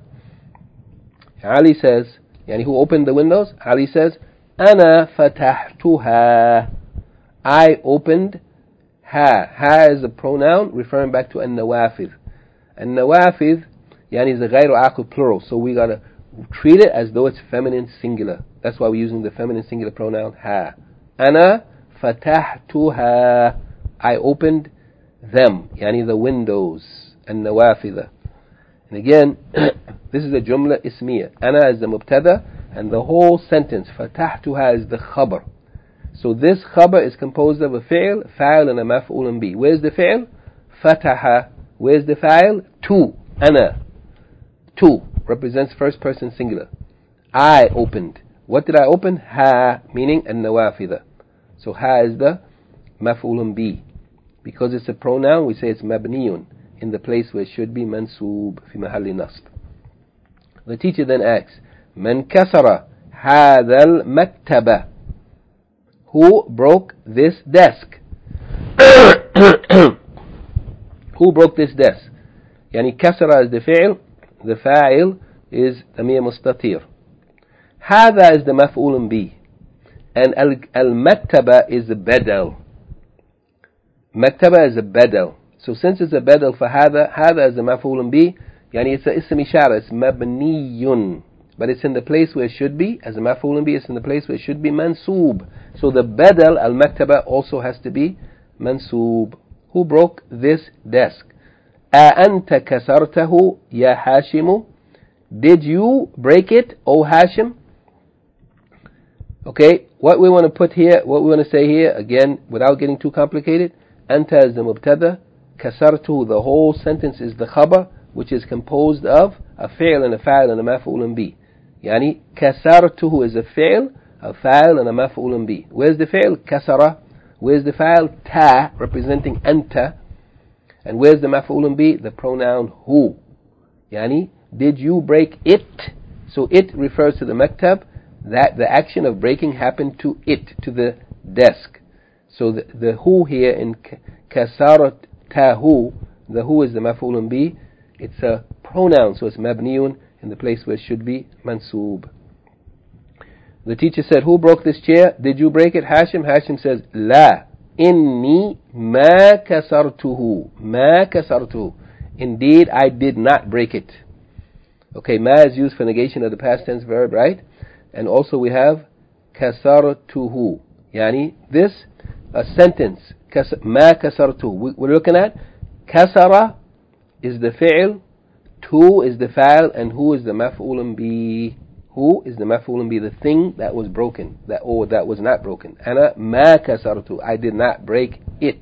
Ali says, yani who opened the windows? Ali says, Ana fatahtuha. I opened ha. Ha is a pronoun referring back to an-nawafidh. An-nawafidh, yani is a ghayru aqil plural. So we gotta treat it as though it's feminine singular. That's why we're using the feminine singular pronoun ha. Ana fatahtuha. I opened them, yani the windows, and nawafidha. And again, this is a jumla ismiya. Ana is the mubtada, and the whole sentence, fatahtuha, is the khabar. So this khabar is composed of a fi'l, fa'il, and a maf'ulun bi. Where's the fi'l? Fataha. Where's the fa'il? Tu. Ana. Tu represents first person singular. I opened. What did I open? Ha, meaning an-nawafidha. So ha is the maf'ulun bi. Because it's a pronoun, we say it's mabniyun, in the place where it should be mansoob, fi mahalli nasb. The teacher then asks, Man kasara hadha al-maktaba? Who broke this desk? Who broke this desk? Yani kasara is the fi'l, the fa'il is damir mustatir. Hadha is the maf'ulun bi, and al-maktaba is the badal. Maktaba is a badal. So since it's a badal for hadha is the maf'ulun bi, yani it's a ism ishara, it's mabniyun, but it's in the place where it should be, as a maf'ulun bi, it's in the place where it should be mansoob. So the badal, al-maktaba, also has to be mansoob. Who broke this desk? أَأَنْتَ كَسَرْتَهُ يَا هَاشِمُ? Did you break it, O Hashim? Okay, what we want to put here, what we want to say here, again, without getting too complicated, Anta is the mubtada, kasartu, the whole sentence is the khabar, which is composed of a fi'l and a fa'il and a maf'ulun bi. Yani, kasartuhu is a fi'l, a fa'il and a maf'ulun bi. Where's the fi'l? Kasara. Where's the fa'il? Ta, representing anta. And where's the maf'ulun bi? The pronoun hu. Yani, did you break it? So it refers to the maktab, that the action of breaking happened to it, to the desk. So the hu here in kasarat tahu, the hu is the maf'ulun bi. It's a pronoun, so it's mabniyun in the place where it should be mansoob. The teacher said, who broke this chair? Did you break it, Hashim? Hashim says, La, inni ma kasartuhu. Ma kasartuhu. Indeed, I did not break it. Okay, ma is used for negation of the past tense verb, right? And also we have kasartuhu. Yani, this, a sentence, ma kasartuhu. We're looking at kasara is the fi'l, tu is the fa'il, and hu is the maf'ulun bi. Who is the maf'ulun bi, the thing that was broken, that was not broken. Ana ma kasartu, I did not break it.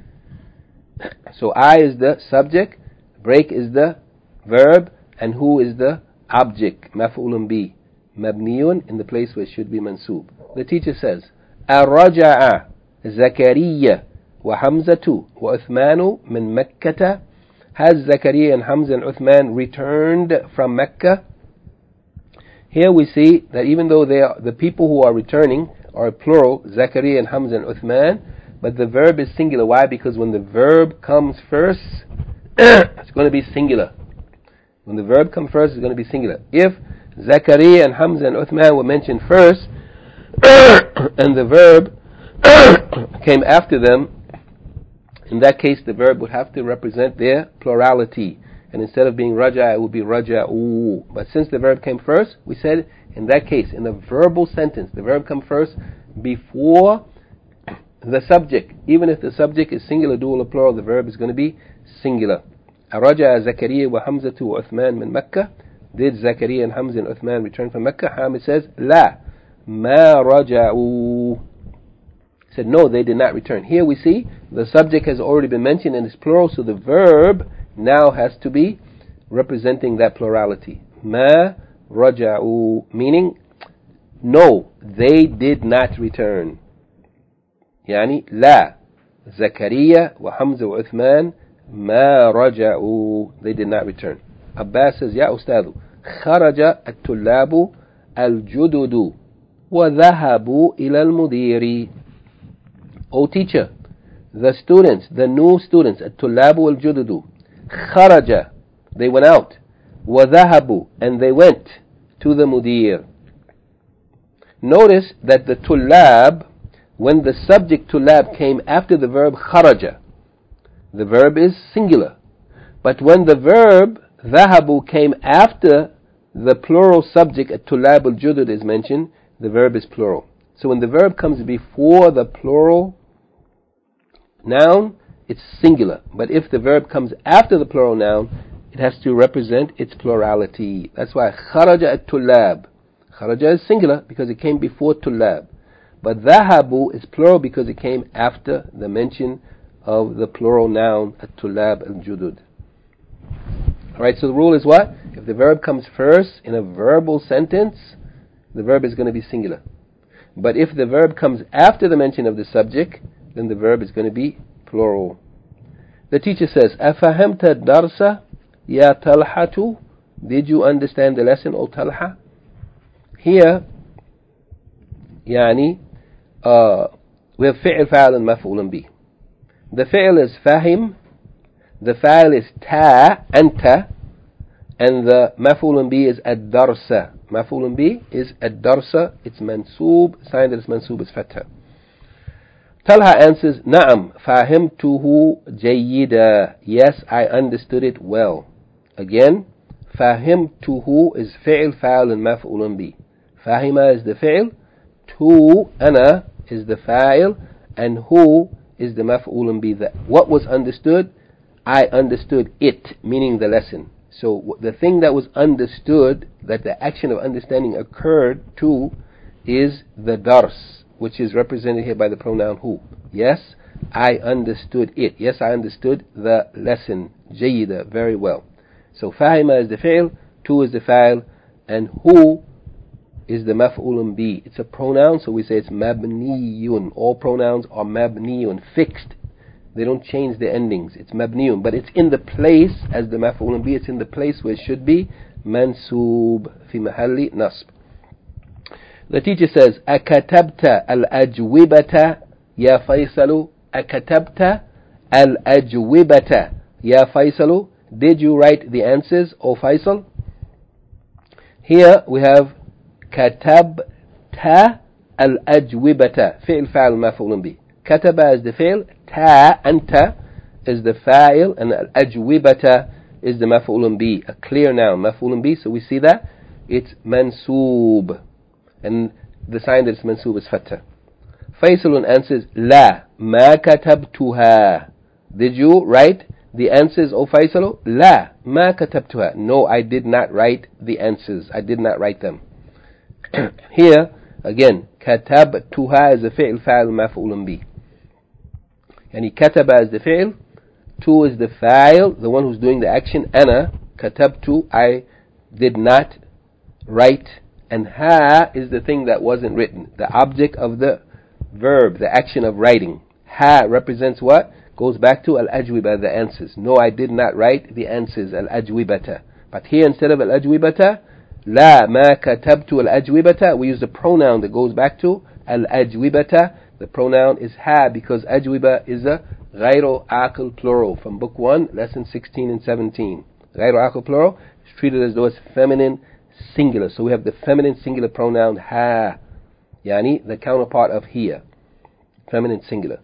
So I is the subject, break is the verb, and who is the object, maf'ulun bi, mabniyun, in the place where it should be mansoob. The teacher says, Ar-raja'a Zakariya wa Hamzatu wa Uthmanu min Makkata. Has Zakaria and Hamza and Uthman returned from Mecca? Here we see that even though they are, the people who are returning are plural, Zakaria and Hamza and Uthman, but the verb is singular. Why? Because when the verb comes first, it's going to be singular. When the verb comes first, it's going to be singular. If Zakaria and Hamza and Uthman were mentioned first, and the verb came after them, in that case the verb would have to represent their plurality. And instead of being raja, it would be raja'u. But since the verb came first, we said in that case, in a verbal sentence, the verb comes first before the subject. Even if the subject is singular, dual, or plural, the verb is going to be singular. Raja'a Zakariya wa Hamzatu wa Uthman min Makkah. Did Zakaria and Hamza and Uthman return from Mecca? Hamid says, La, ma raja'u. Said, no, they did not return. Here we see the subject has already been mentioned and it's plural, so the verb now has to be representing that plurality. Ma raja'u, meaning, no, they did not return. Yani, la, Zakaria wa Hamza wa Uthman, ma raja'u, they did not return. Abbas says, Ya Ustadu, kharaja at-tullabu al-jududu wa dhahabu ila al-mudiri. O teacher, the students, the new students, at-tullabu al-jududu, kharaja, they went out, wa dhahabu, and they went to the mudir. Notice that the tullab, when the subject tullab came after the verb kharaja, the verb is singular. But when the verb dhahabu came after the plural subject, at-tullab al-judud is mentioned, the verb is plural. So when the verb comes before the plural noun, it's singular. But if the verb comes after the plural noun, it has to represent its plurality. That's why kharaja at-tullab. Kharaja is singular because it came before tullab. But dhahabu is plural because it came after the mention of the plural noun, at-tullab al-judud. Alright, so the rule is what? If the verb comes first in a verbal sentence, the verb is going to be singular. But if the verb comes after the mention of the subject, then the verb is going to be plural. The teacher says, أفهمت الدرس يا طلحة? Did you understand the lesson, O Talha? Here, يعني we have فعل فاعل مفعول به. The فعل is فهم, the فاعل is تا أنت, and the مفعول به is الدرس. مفعول به is الدرس. It's منسوب, sign that it's منسوب is فتح. Talha answers, نعم فهمته جيدا. Yes, I understood it well. Again, فهمته is فعل فاعل مفعول به. فهم is the فعل, to أنا is the fa'il, and who is the maf'ulun bi. What was understood? I understood it, meaning the lesson. So the thing that was understood, that the action of understanding occurred to, is the dars, which is represented here by the pronoun who. Yes, I understood it. Yes, I understood the lesson. Jayyida, very well. So fahima is the fi'l, to is the fa'il, and who is the maf'ulun bi. It's a pronoun, so we say it's mabniyun. All pronouns are mabniyun, fixed. They don't change the endings. It's mabniyun, but it's in the place as the maf'ulun bi. It's in the place where it should be mansoob fi mahalli nasb. The teacher says, أكتبت الأجوبة يا فيصل? أكتبت الأجوبة يا فيصل? Did you write the answers, O Faisal? Here we have كتبت الأجوبة, فعل فاعل مفعول به. كتب is the فعل, تا أنت is the fa'il, and الأجوبة is the مفعول به, a clear noun, مفعول به. So we see that it's mansoob, and the sign that it's mansoob is fatha. Faisal answers, لا ما كتبتها. Did you write the answers, O Faisal? لا ما كتبتها. No, I did not write the answers. I did not write them. Here, again, كتبتها is the فعل فاعل مفعول به. يعني كتب is the فعل, to is the fa'il, the one who's doing the action. أنا كتبت, I did not write, and ha is the thing that wasn't written, the object of the verb, the action of writing. Ha represents what? Goes back to al-ajwiba, the answers. No, I did not write the answers, al-ajwibata. But here, instead of al-ajwibata, لا ما كتبت الأجوبة, we use the pronoun that goes back to al-ajwibata. The pronoun is ha, because ajwiba is a غير عاقل plural from book 1, lesson 16 and 17. غير عاقل plural is treated as though it's feminine singular. So we have the feminine singular pronoun ha, يعني the counterpart of here, feminine singular.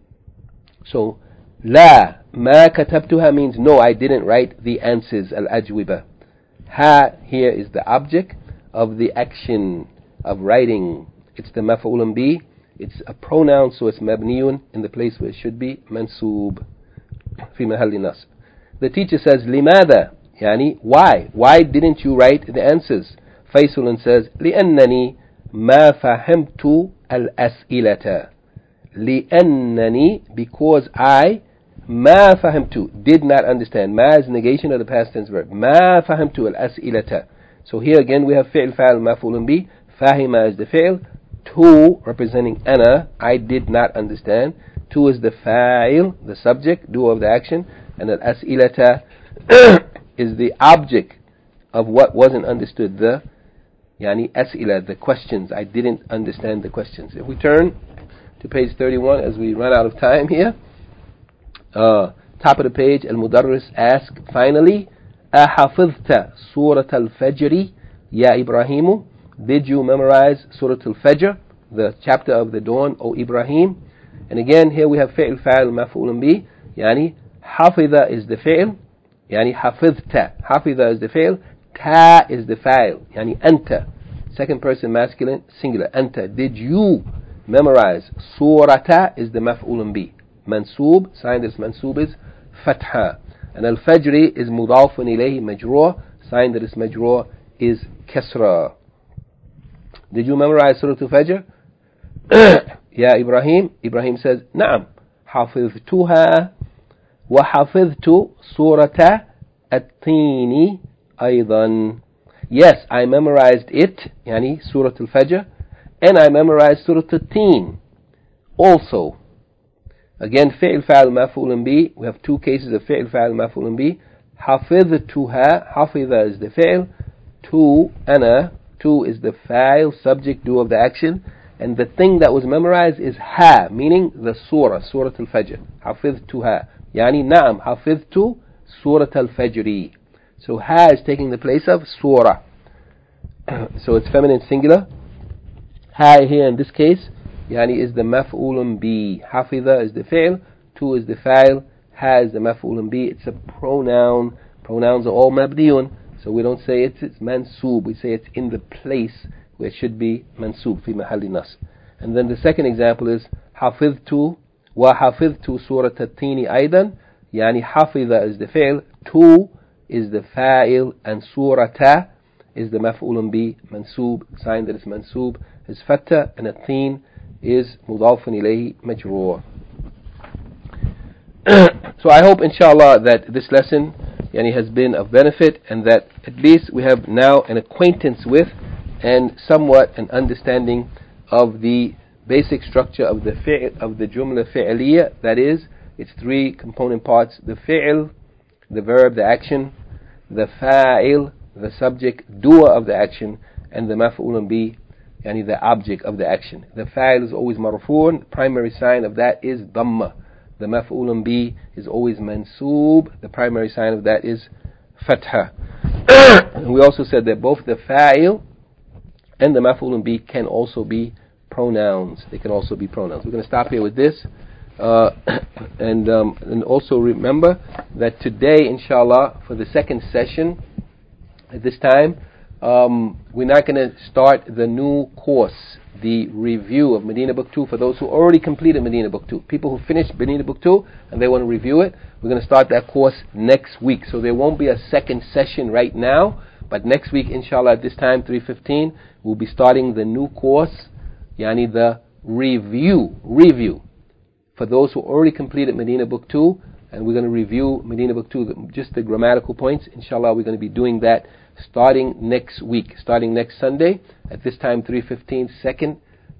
So لا ما كتبتها means no, I didn't write the answers, al-ajwiba. Ha here is the object of the action of writing. It's the maf'ulun bi. It's a pronoun, so it's mabniyun in the place where it should be mansoob fi mahalli nasb. The teacher says, لماذا? يعني why? Why didn't you write the answers? Faisal says, لأنني ما فهمت الأسئلة. لأنني, because I ما فهمت, did not understand. ما is negation of the past tense verb. ما فهمت الأسئلة. So here again we have فعل فاعل مفعول به. فهم is the فعل. To representing أنا, I did not understand. To is the fa'il, the subject, doer of the action, and الأسئلة is the object of what wasn't understood. The يعني أسئلة, the questions. I didn't understand the questions. If we turn to page 31 as we run out of time here. Top of the page, Al-Mudarris asks, finally, أحفظت سورة الفجر يا إبراهيم? Did you memorize Surah Al-Fajr, the chapter of the dawn, O Ibrahim? And again, here we have فعل فاعل مفعول به, يعني حفظ is the فعل, يعني حفظت. حفظ is the فعل, ta is the fa'il, يعني أنت, second person masculine singular, أنت. Did you memorize? Surata is the maf'ulun bi. Mansoob, sign that mansoob is fatha. And al-fajri is mudafun ilayhi majroor, sign that is majroor is kasra. Did you memorize Surah Al-Fajr? Ya Ibrahim? Ibrahim says, نعم حفظتها وحفظت سورة التين أيضا. Yes, I memorized it, يعني Surah Al-Fajr, and I memorized Surah Al-Teen also. Again, فعل فاعل مفعول به. We have two cases of فعل فاعل مفعول به. حفظتها. حفظ is the فعل. To, أنا. To is the fa'il, subject, do of the action. And the thing that was memorized is ha, meaning the surah, Surah Al-Fajr. حفظتها. يعني نعم حفظت Surah Al-Fajr. So ha is taking the place of surah. So it's feminine singular. Ha here in this case, يعني is the maf'ulun bi. حفظ is the fi'l. To is the fa'il. Ha is the maf'ulun bi. It's a pronoun. Pronouns are all mabniun. So we don't say it's mansoob. We say it's in the place where it should be mansoob, fi mahalli nasb. And then the second example is حفظت وحفظت سورة التين أيضا. يعني حفظ is the fi'l, to is the fa'il, and surata is the maf'ulun bi, mansoob, sign that is mansoob is fatha, and التين is mudafun ilayhi majroor. So I hope inshallah that this lesson has been of benefit, and that at least we have now an acquaintance with and somewhat an understanding of the basic structure of the jumla fi'liya. That is, its three component parts: the fi'l, the verb, the action; the fa'il, the subject, doer of the action; and the maf'ulun bi, the object of the action. The fa'il is always marfu'un. The primary sign of that is dhamma. The maf'ulun bi is always mansoob. The primary sign of that is fatha. We also said that both the fa'il and the maf'ulun bi can also be pronouns. They can also be pronouns. We're going to stop here with this. And also remember that today, inshallah, for the second session, at this time, we're not going to start the new course, the review of Medina Book 2 for those who already completed Medina Book 2. People who finished Medina Book 2 and they want to review it, we're going to start that course next week. So there won't be a second session right now, but next week, inshallah, at this time, 3:15, we'll be starting the new course, the review for those who already completed Medina Book 2, and we're going to review Medina Book 2, just the grammatical points. Inshallah, we're going to be doing that starting next week, starting next Sunday at this time, 3:15, second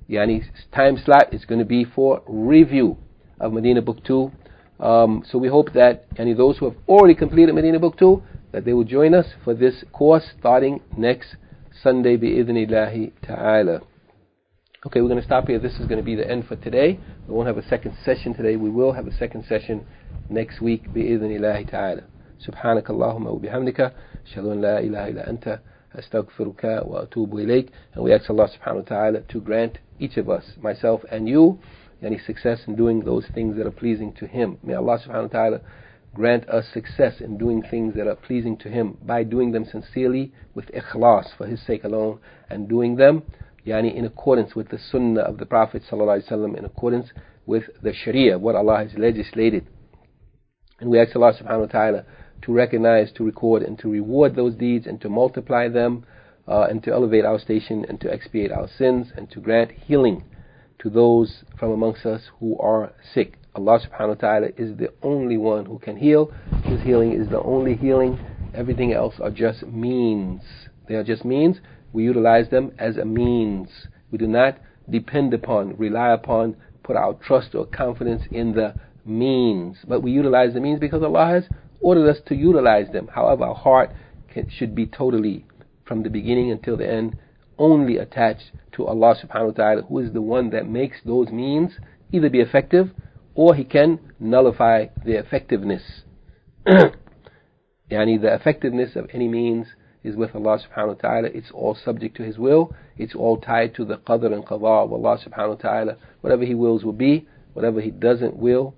time slot is going to be for review of Medina Book 2. So we hope that those who have already completed Medina Book 2, that they will join us for this course starting next Sunday, bi'idhnillahi ta'ala. Okay, we're going to stop here. This is going to be the end for today. We won't have a second session today. We will have a second session next week, bi'idhnillahi ta'ala. سبحانك اللهم وبحمدك أشهد أن لا إله إلا أنت أستغفرك وأتوب إليك. And we ask Allah subhanahu wa ta'ala to grant each of us, myself and you, success in doing those things that are pleasing to Him. May Allah subhanahu wa ta'ala grant us success in doing things that are pleasing to Him by doing them sincerely with ikhlas for His sake alone, and doing them in accordance with the sunnah of the Prophet sallallahu alaihi wasallam, in accordance with the sharia, what Allah has legislated. And we ask Allah subhanahu wa ta'ala to recognize, to record, and to reward those deeds, and to multiply them, and to elevate our station, and to expiate our sins, and to grant healing to those from amongst us who are sick. Allah subhanahu wa ta'ala is the only one who can heal. His healing is the only healing. Everything else are just means. They are just means. We utilize them as a means. We do not depend upon, rely upon, put our trust or confidence in the means. But we utilize the means because Allah has ordered us to utilize them. However, our heart should be totally, from the beginning until the end, only attached to Allah subhanahu wa ta'ala, who is the one that makes those means either be effective or He can nullify their effectiveness. The effectiveness of any means is with Allah subhanahu wa ta'ala. It's all subject to His will. It's all tied to the qadr and qada of Allah subhanahu wa ta'ala. Whatever He wills will be. Whatever He doesn't will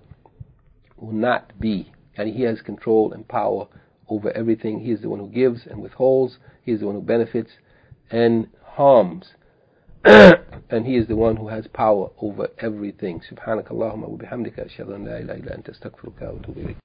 not be. And He has control and power over everything. He is the one who gives and withholds. He is the one who benefits and harms. And He is the one who has power over everything. Subhanakallahumma wa bihamdika ashhadu an la ilaha illa anta astaghfiruka wa atubu ilayk.